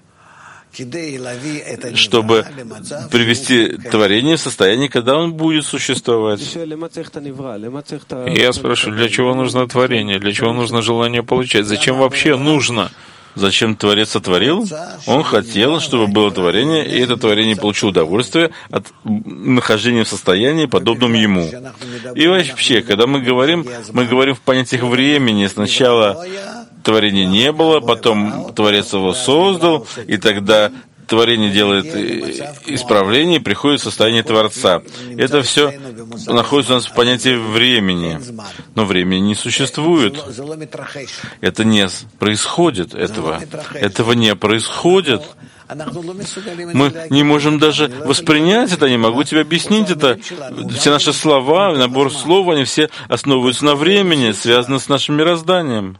Чтобы привести творение в состояние, когда он будет существовать. Я спрашиваю, для чего нужно творение? Для чего нужно желание получать? Зачем вообще нужно? Зачем Творец сотворил? Он хотел, чтобы было творение, и это творение получило удовольствие от нахождения в состоянии, подобном ему. И вообще, когда мы говорим в понятиях времени. Сначала творения не было, потом Творец его создал, и тогда творение делает исправление и приходит в состояние Творца. Это все находится у нас в понятии времени. Но времени не существует. Это не происходит этого. Этого не происходит. Мы не можем даже воспринять это, не могу тебе объяснить это. Все наши слова, набор слов, они все основываются на времени, связаны с нашим мирозданием.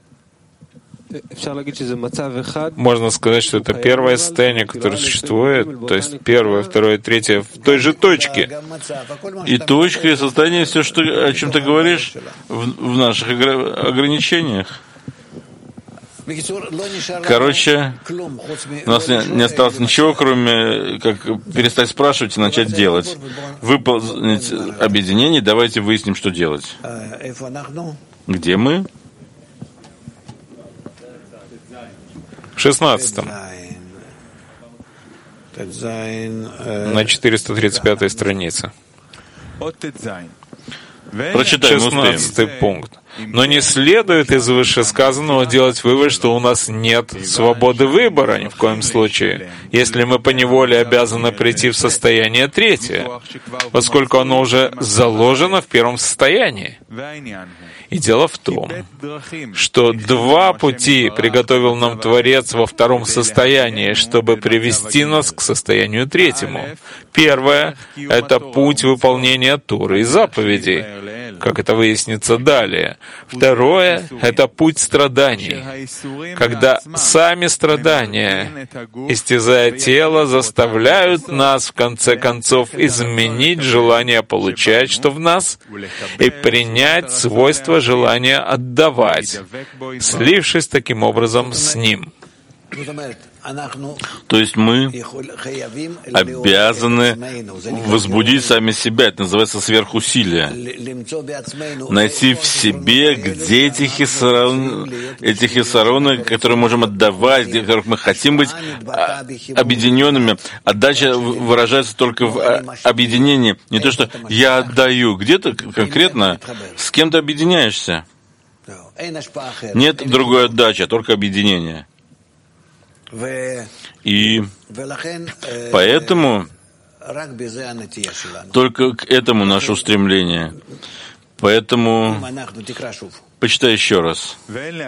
Можно сказать, что это первое состояние, которое существует, то есть первое, второе, третье в той же точке. И точка, и состояние, все, что, о чем ты говоришь, в наших ограничениях. Короче, у нас не осталось ничего, кроме как перестать спрашивать и начать делать. Выполнить объединение, давайте выясним, что делать. Где мы? В 16-м. На 435-й странице. Прочитаем 16-й пункт. Но не следует из вышесказанного делать вывод, что у нас нет свободы выбора ни в коем случае, если мы поневоле обязаны прийти в состояние третье, поскольку оно уже заложено в первом состоянии. И дело в том, что два пути приготовил нам Творец во втором состоянии, чтобы привести нас к состоянию третьему. Первое — это путь выполнения Торы и заповедей, как это выяснится далее. Второе — это путь страданий, когда сами страдания, истязая тело, заставляют нас, в конце концов, изменить желание получать, что в нас, и принять свойство желания отдавать, слившись таким образом с ним. То есть мы обязаны возбудить сами себя, это называется сверхусилие. Найти в себе, где эти хисароны, которые можем отдавать, где которых мы хотим быть объединенными. Отдача выражается только в объединении. Не то, что я отдаю. Где-то конкретно с кем ты объединяешься. Нет другой отдачи, а только объединение. И поэтому только к этому наше устремление. Поэтому почитай еще раз.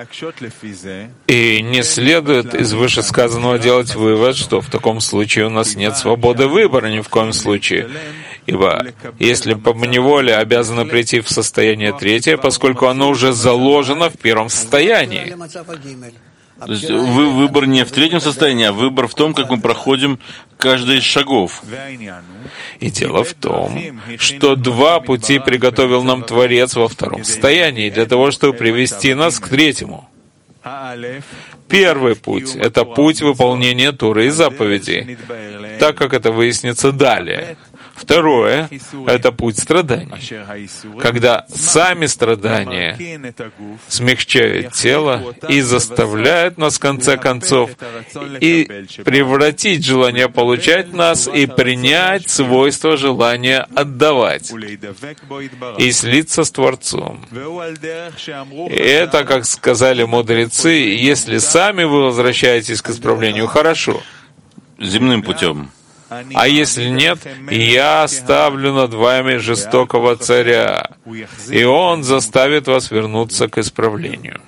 И не следует из вышесказанного делать вывод, что в таком случае у нас нет свободы выбора ни в коем случае. Ибо если по неволе обязаны прийти в состояние третье, поскольку оно уже заложено в первом состоянии. То есть выбор не в третьем состоянии, а выбор в том, как мы проходим каждый из шагов. И дело в том, что два пути приготовил нам Творец во втором состоянии для того, чтобы привести нас к третьему. Первый путь — это путь выполнения Торы и заповедей, так как это выяснится далее. Второе — это путь страданий, когда сами страдания смягчают тело и заставляют нас, в конце концов, и превратить желание получать нас и принять свойство желания отдавать и слиться с Творцом. И это, как сказали мудрецы, если сами вы возвращаетесь к исправлению, хорошо. Земным путем. А если нет, я оставлю над вами жестокого царя, и он заставит вас вернуться к исправлению.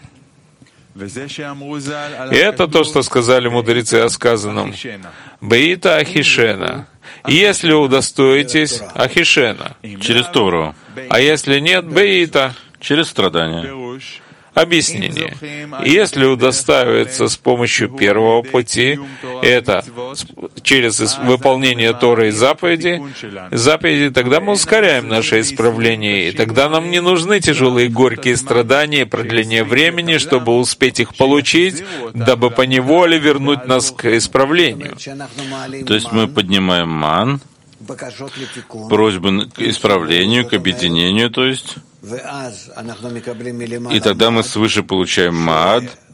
И это то, что сказали мудрецы о сказанном. Беита Ахишена. Если удостоитесь Ахишена. Через Тору. А если нет, Беита. Через страдания. Объяснение. Если удостаивается с помощью первого пути, это через выполнение Торы и заповедей, тогда мы ускоряем наше исправление, и тогда нам не нужны тяжелые горькие страдания и продление времени, чтобы успеть их получить, дабы поневоле вернуть нас к исправлению. То есть мы поднимаем ман, просьбы к исправлению, к объединению, то есть. И тогда мы свыше получаем маад,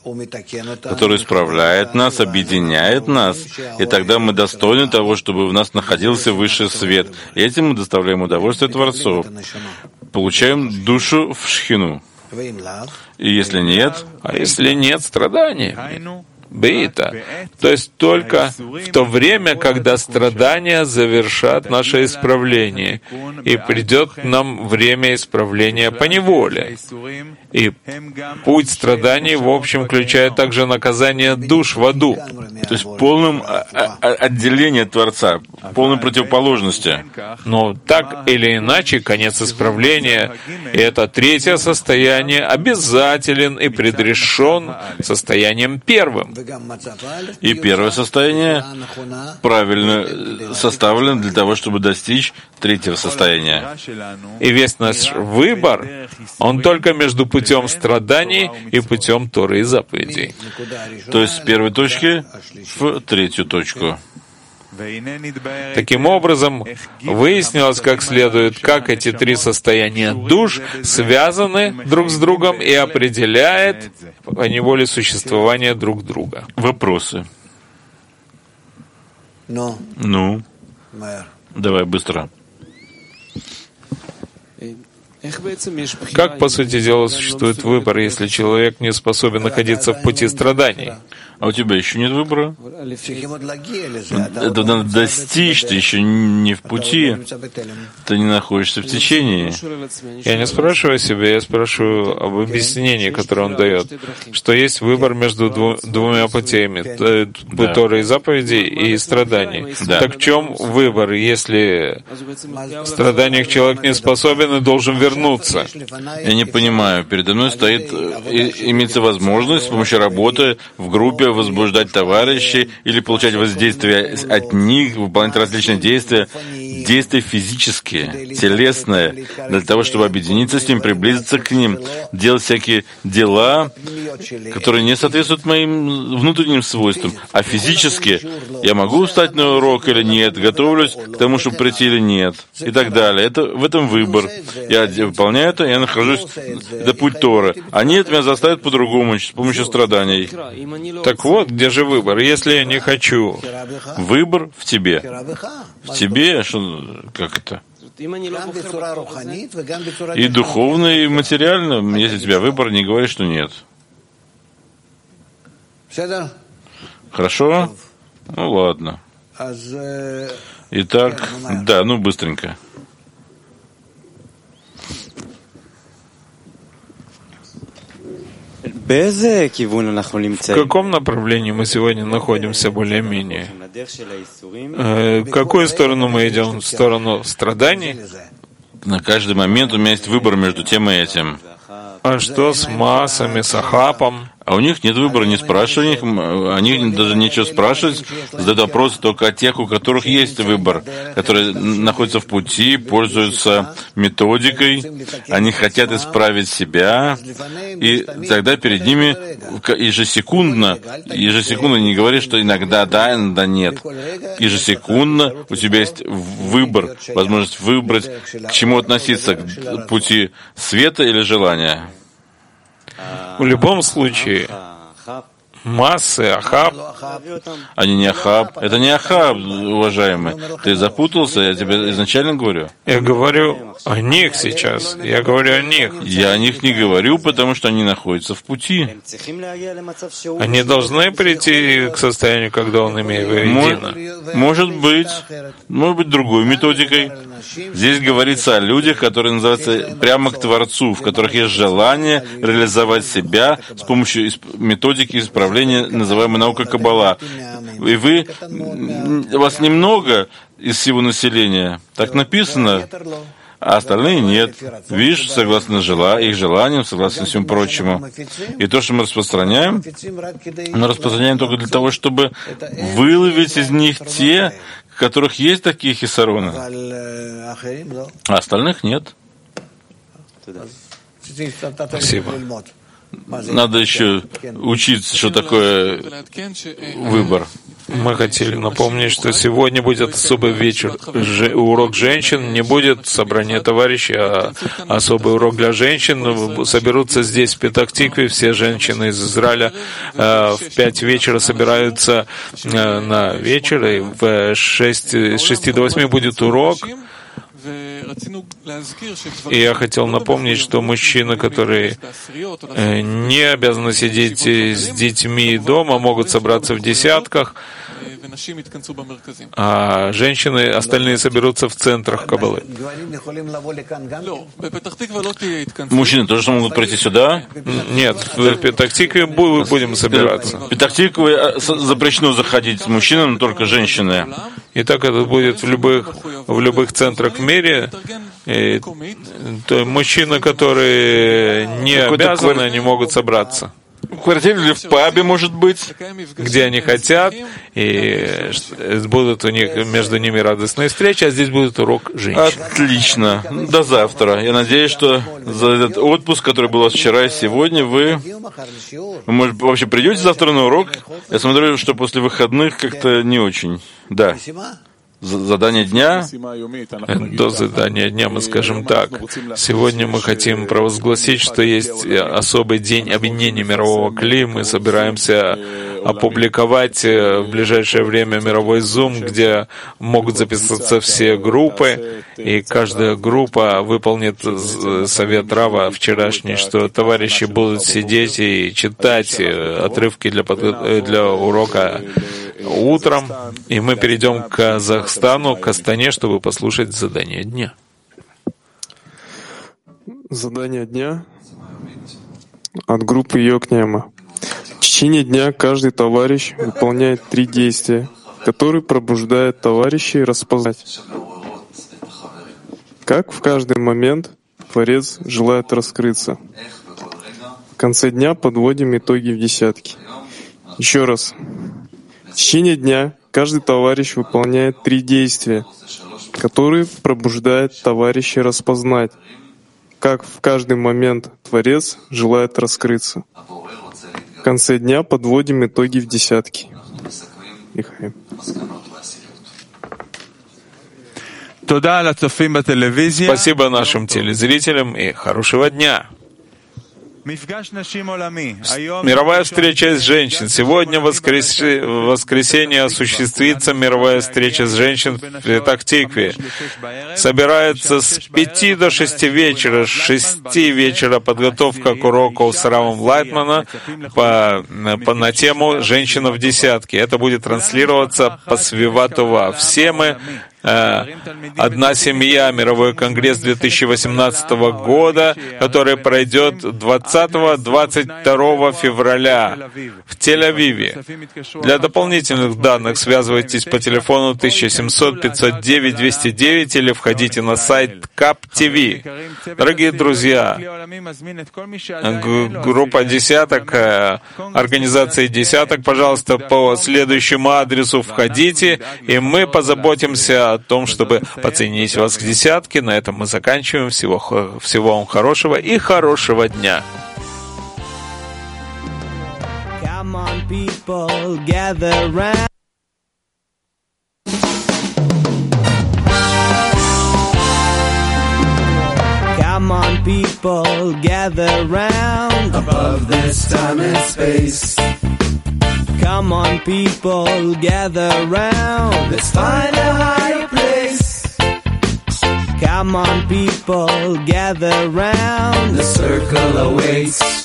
который исправляет нас, объединяет нас, и тогда мы достойны того, чтобы в нас находился высший свет. И этим мы доставляем удовольствие Творцу, получаем душу в шхину. И если нет, страдания. Бейта. То есть только в то время, когда страдания завершат наше исправление, и придет к нам время исправления по неволе. И путь страданий, в общем, включает также наказание душ в аду. То есть полным отделением Творца, полной противоположности. Но так или иначе, конец исправления, и это третье состояние, обязателен и предрешен состоянием первым. И первое состояние правильно составлено для того, чтобы достичь третьего состояния. И весь наш выбор, он только между путем страданий и путем Торы и заповедей. То есть с первой точки в третью точку. Таким образом, выяснилось как следует, как эти три состояния душ связаны друг с другом и определяет поневоле существование друг друга. Вопросы? Ну? Давай быстро. Как, по сути дела, существует выбор, если человек не способен находиться в пути страданий? А у тебя еще нет выбора? Это надо достичь, ты еще не в пути, ты не находишься в течении. Я не спрашиваю себя, я спрашиваю об объяснении, которое он дает, что есть выбор между двумя путями, Торы и заповедей и страданий. Да. Так в чем выбор, если в страданиях человек не способен и должен вернуться? Я не понимаю, передо мной стоит, имеется возможность с помощью работы в группе возбуждать товарищей или получать воздействие от них, выполнять различные действия физические, телесные, для того, чтобы объединиться с ним, приблизиться к ним, делать всякие дела, которые не соответствуют моим внутренним свойствам. А физически я могу встать на урок или нет, готовлюсь к тому, чтобы прийти или нет, и так далее. В этом выбор. Я выполняю это, я нахожусь, это путь Торы. А нет, меня заставят по-другому, с помощью страданий. Так вот, где же выбор? Если я не хочу. Выбор в тебе. В тебе? Как это? И духовно, и материально. Если у тебя выбор, не говори, что нет. Хорошо? Ну ладно. Итак, да, быстренько. В каком направлении мы сегодня находимся более-менее? В какую сторону мы идем? В сторону страданий? На каждый момент у меня есть выбор между тем и этим. А что с массами, с Ахапом? А у них нет выбора, не спрашивай их, они даже нечего спрашивать, задают вопросы только о тех, у которых есть выбор, которые находятся в пути, пользуются методикой, они хотят исправить себя, и тогда перед ними ежесекундно не говори, что иногда да, иногда нет. Ежесекундно у тебя есть выбор, возможность выбрать, к чему относиться, к пути света или желания. В любом случае, массы, Ахаб. Они не Ахаб. Это не Ахаб, уважаемый. Ты запутался, я тебе изначально говорю. Я говорю о них сейчас. Я говорю о них. Я о них не говорю, потому что они находятся в пути. Они должны прийти к состоянию, когда он имеет воедино. Может быть другой методикой. Здесь говорится о людях, которые называются прямо к Творцу, в которых есть желание реализовать себя с помощью методики исправления, называемой наукой Каббала. И у вас немного из всего населения, так написано, а остальные нет. Видишь, согласно их желаниям, согласно всему прочему. И то, что мы распространяем только для того, чтобы выловить из них те, в которых есть такие хисароны, а остальных нет. Спасибо. Надо еще учиться, что такое выбор. Мы хотели напомнить, что сегодня будет особый вечер, урок женщин, не будет собрания товарищей, а особый урок для женщин. Соберутся здесь, в Петах-Тикве, все женщины из Израиля в 5 вечера собираются на вечер, и с 6 до 8 будет урок. И я хотел напомнить, что мужчины, которые не обязаны сидеть с детьми дома, могут собраться в десятках, а женщины, остальные соберутся в центрах Каббалы. Мужчины тоже могут прийти сюда? Нет, в Петах-Тикве будем собираться. В Петах-Тикве запрещено заходить мужчинам, но только женщины. И так это будет в любых центрах в мире. И, то мужчины, которые не обязаны, они могут собраться. В квартире или в пабе, может быть, где они хотят, и будут у них между ними радостные встречи, а здесь будет урок женщин. Отлично. До завтра. Я надеюсь, что за этот отпуск, который был вчера и сегодня, вы может, вообще придете завтра на урок. Я смотрю, что после выходных как-то не очень. Да. Задание дня? До задания дня мы скажем так. Сегодня мы хотим провозгласить, что есть особый день объединения мирового кли. Мы собираемся опубликовать в ближайшее время мировой Zoom, где могут записаться все группы, и каждая группа выполнит совет Рава вчерашний, что товарищи будут сидеть и читать отрывки для урока утром, и мы перейдем к Казахстану, к Астане, чтобы послушать задание дня. Задание дня от группы Йокнема. В течение дня каждый товарищ выполняет 3 действия, которые пробуждают товарищей распознать, как в каждый момент Творец желает раскрыться. В конце дня подводим итоги в десятки. Еще раз. В течение дня каждый товарищ выполняет 3 действия, которые пробуждают товарищей распознать, как в каждый момент Творец желает раскрыться. В конце дня подводим итоги в десятки. Спасибо нашим телезрителям и хорошего дня. Мировая встреча с женщин. Сегодня в воскресенье осуществится мировая встреча с женщин в Петах-Тикве. Собирается с 5 до 6 вечера, с 6 вечера подготовка к уроку с Равом Лайтмана на тему «Женщина в десятке». Это будет транслироваться по Свиватова. Все мы «Одна семья», мировой конгресс 2018 года, который пройдет 20-22 февраля в Тель-Авиве. Для дополнительных данных связывайтесь по телефону 1700-509-209 или входите на сайт КАП-ТВ. Дорогие друзья, группа «Десяток», организация «Десяток», пожалуйста, по следующему адресу входите, и мы позаботимся о том, чтобы подсоединить вас к десятке. На этом мы заканчиваем. Всего вам хорошего и хорошего дня. Come on, people, gather round. Come on, people, gather round. Above this time and space. Come on, people, gather round. Let's find a higher place. Come on, people, gather round. The circle awaits.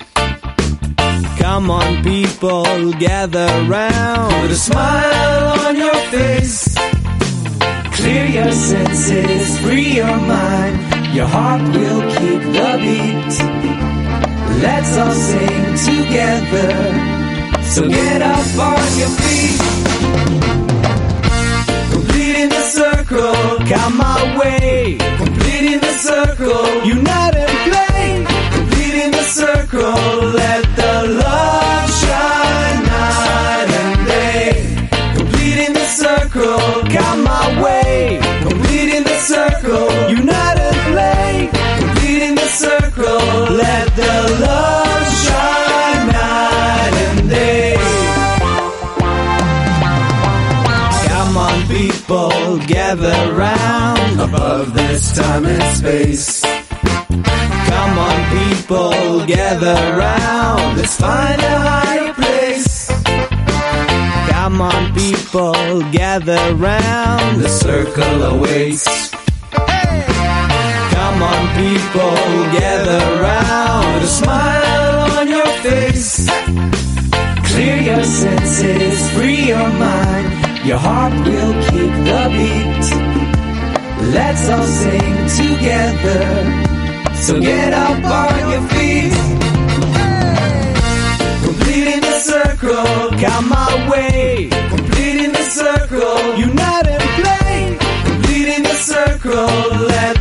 Come on, people, gather round. Put a smile on your face. Clear your senses, free your mind. Your heart will keep the beat. Let's all sing together. So get up on your feet. Completing the circle, come my way. Completing the circle, unite and play. Completing the circle, let the love shine night and day. Completing the circle, come my way. Completing the circle, unite and play. Completing the circle, let the love shine night and day. gather round above this time and space. Come on, people, gather round. Let's find a higher place. Come on, people, gather round. The circle awaits. Come on, people, gather round. A smile on your face. Clear your senses, free your mind. Your heart will keep the beat. Let's all sing together. So get up on your feet. Completing the circle, come my way. Completing the circle, unite and play. Completing the circle, let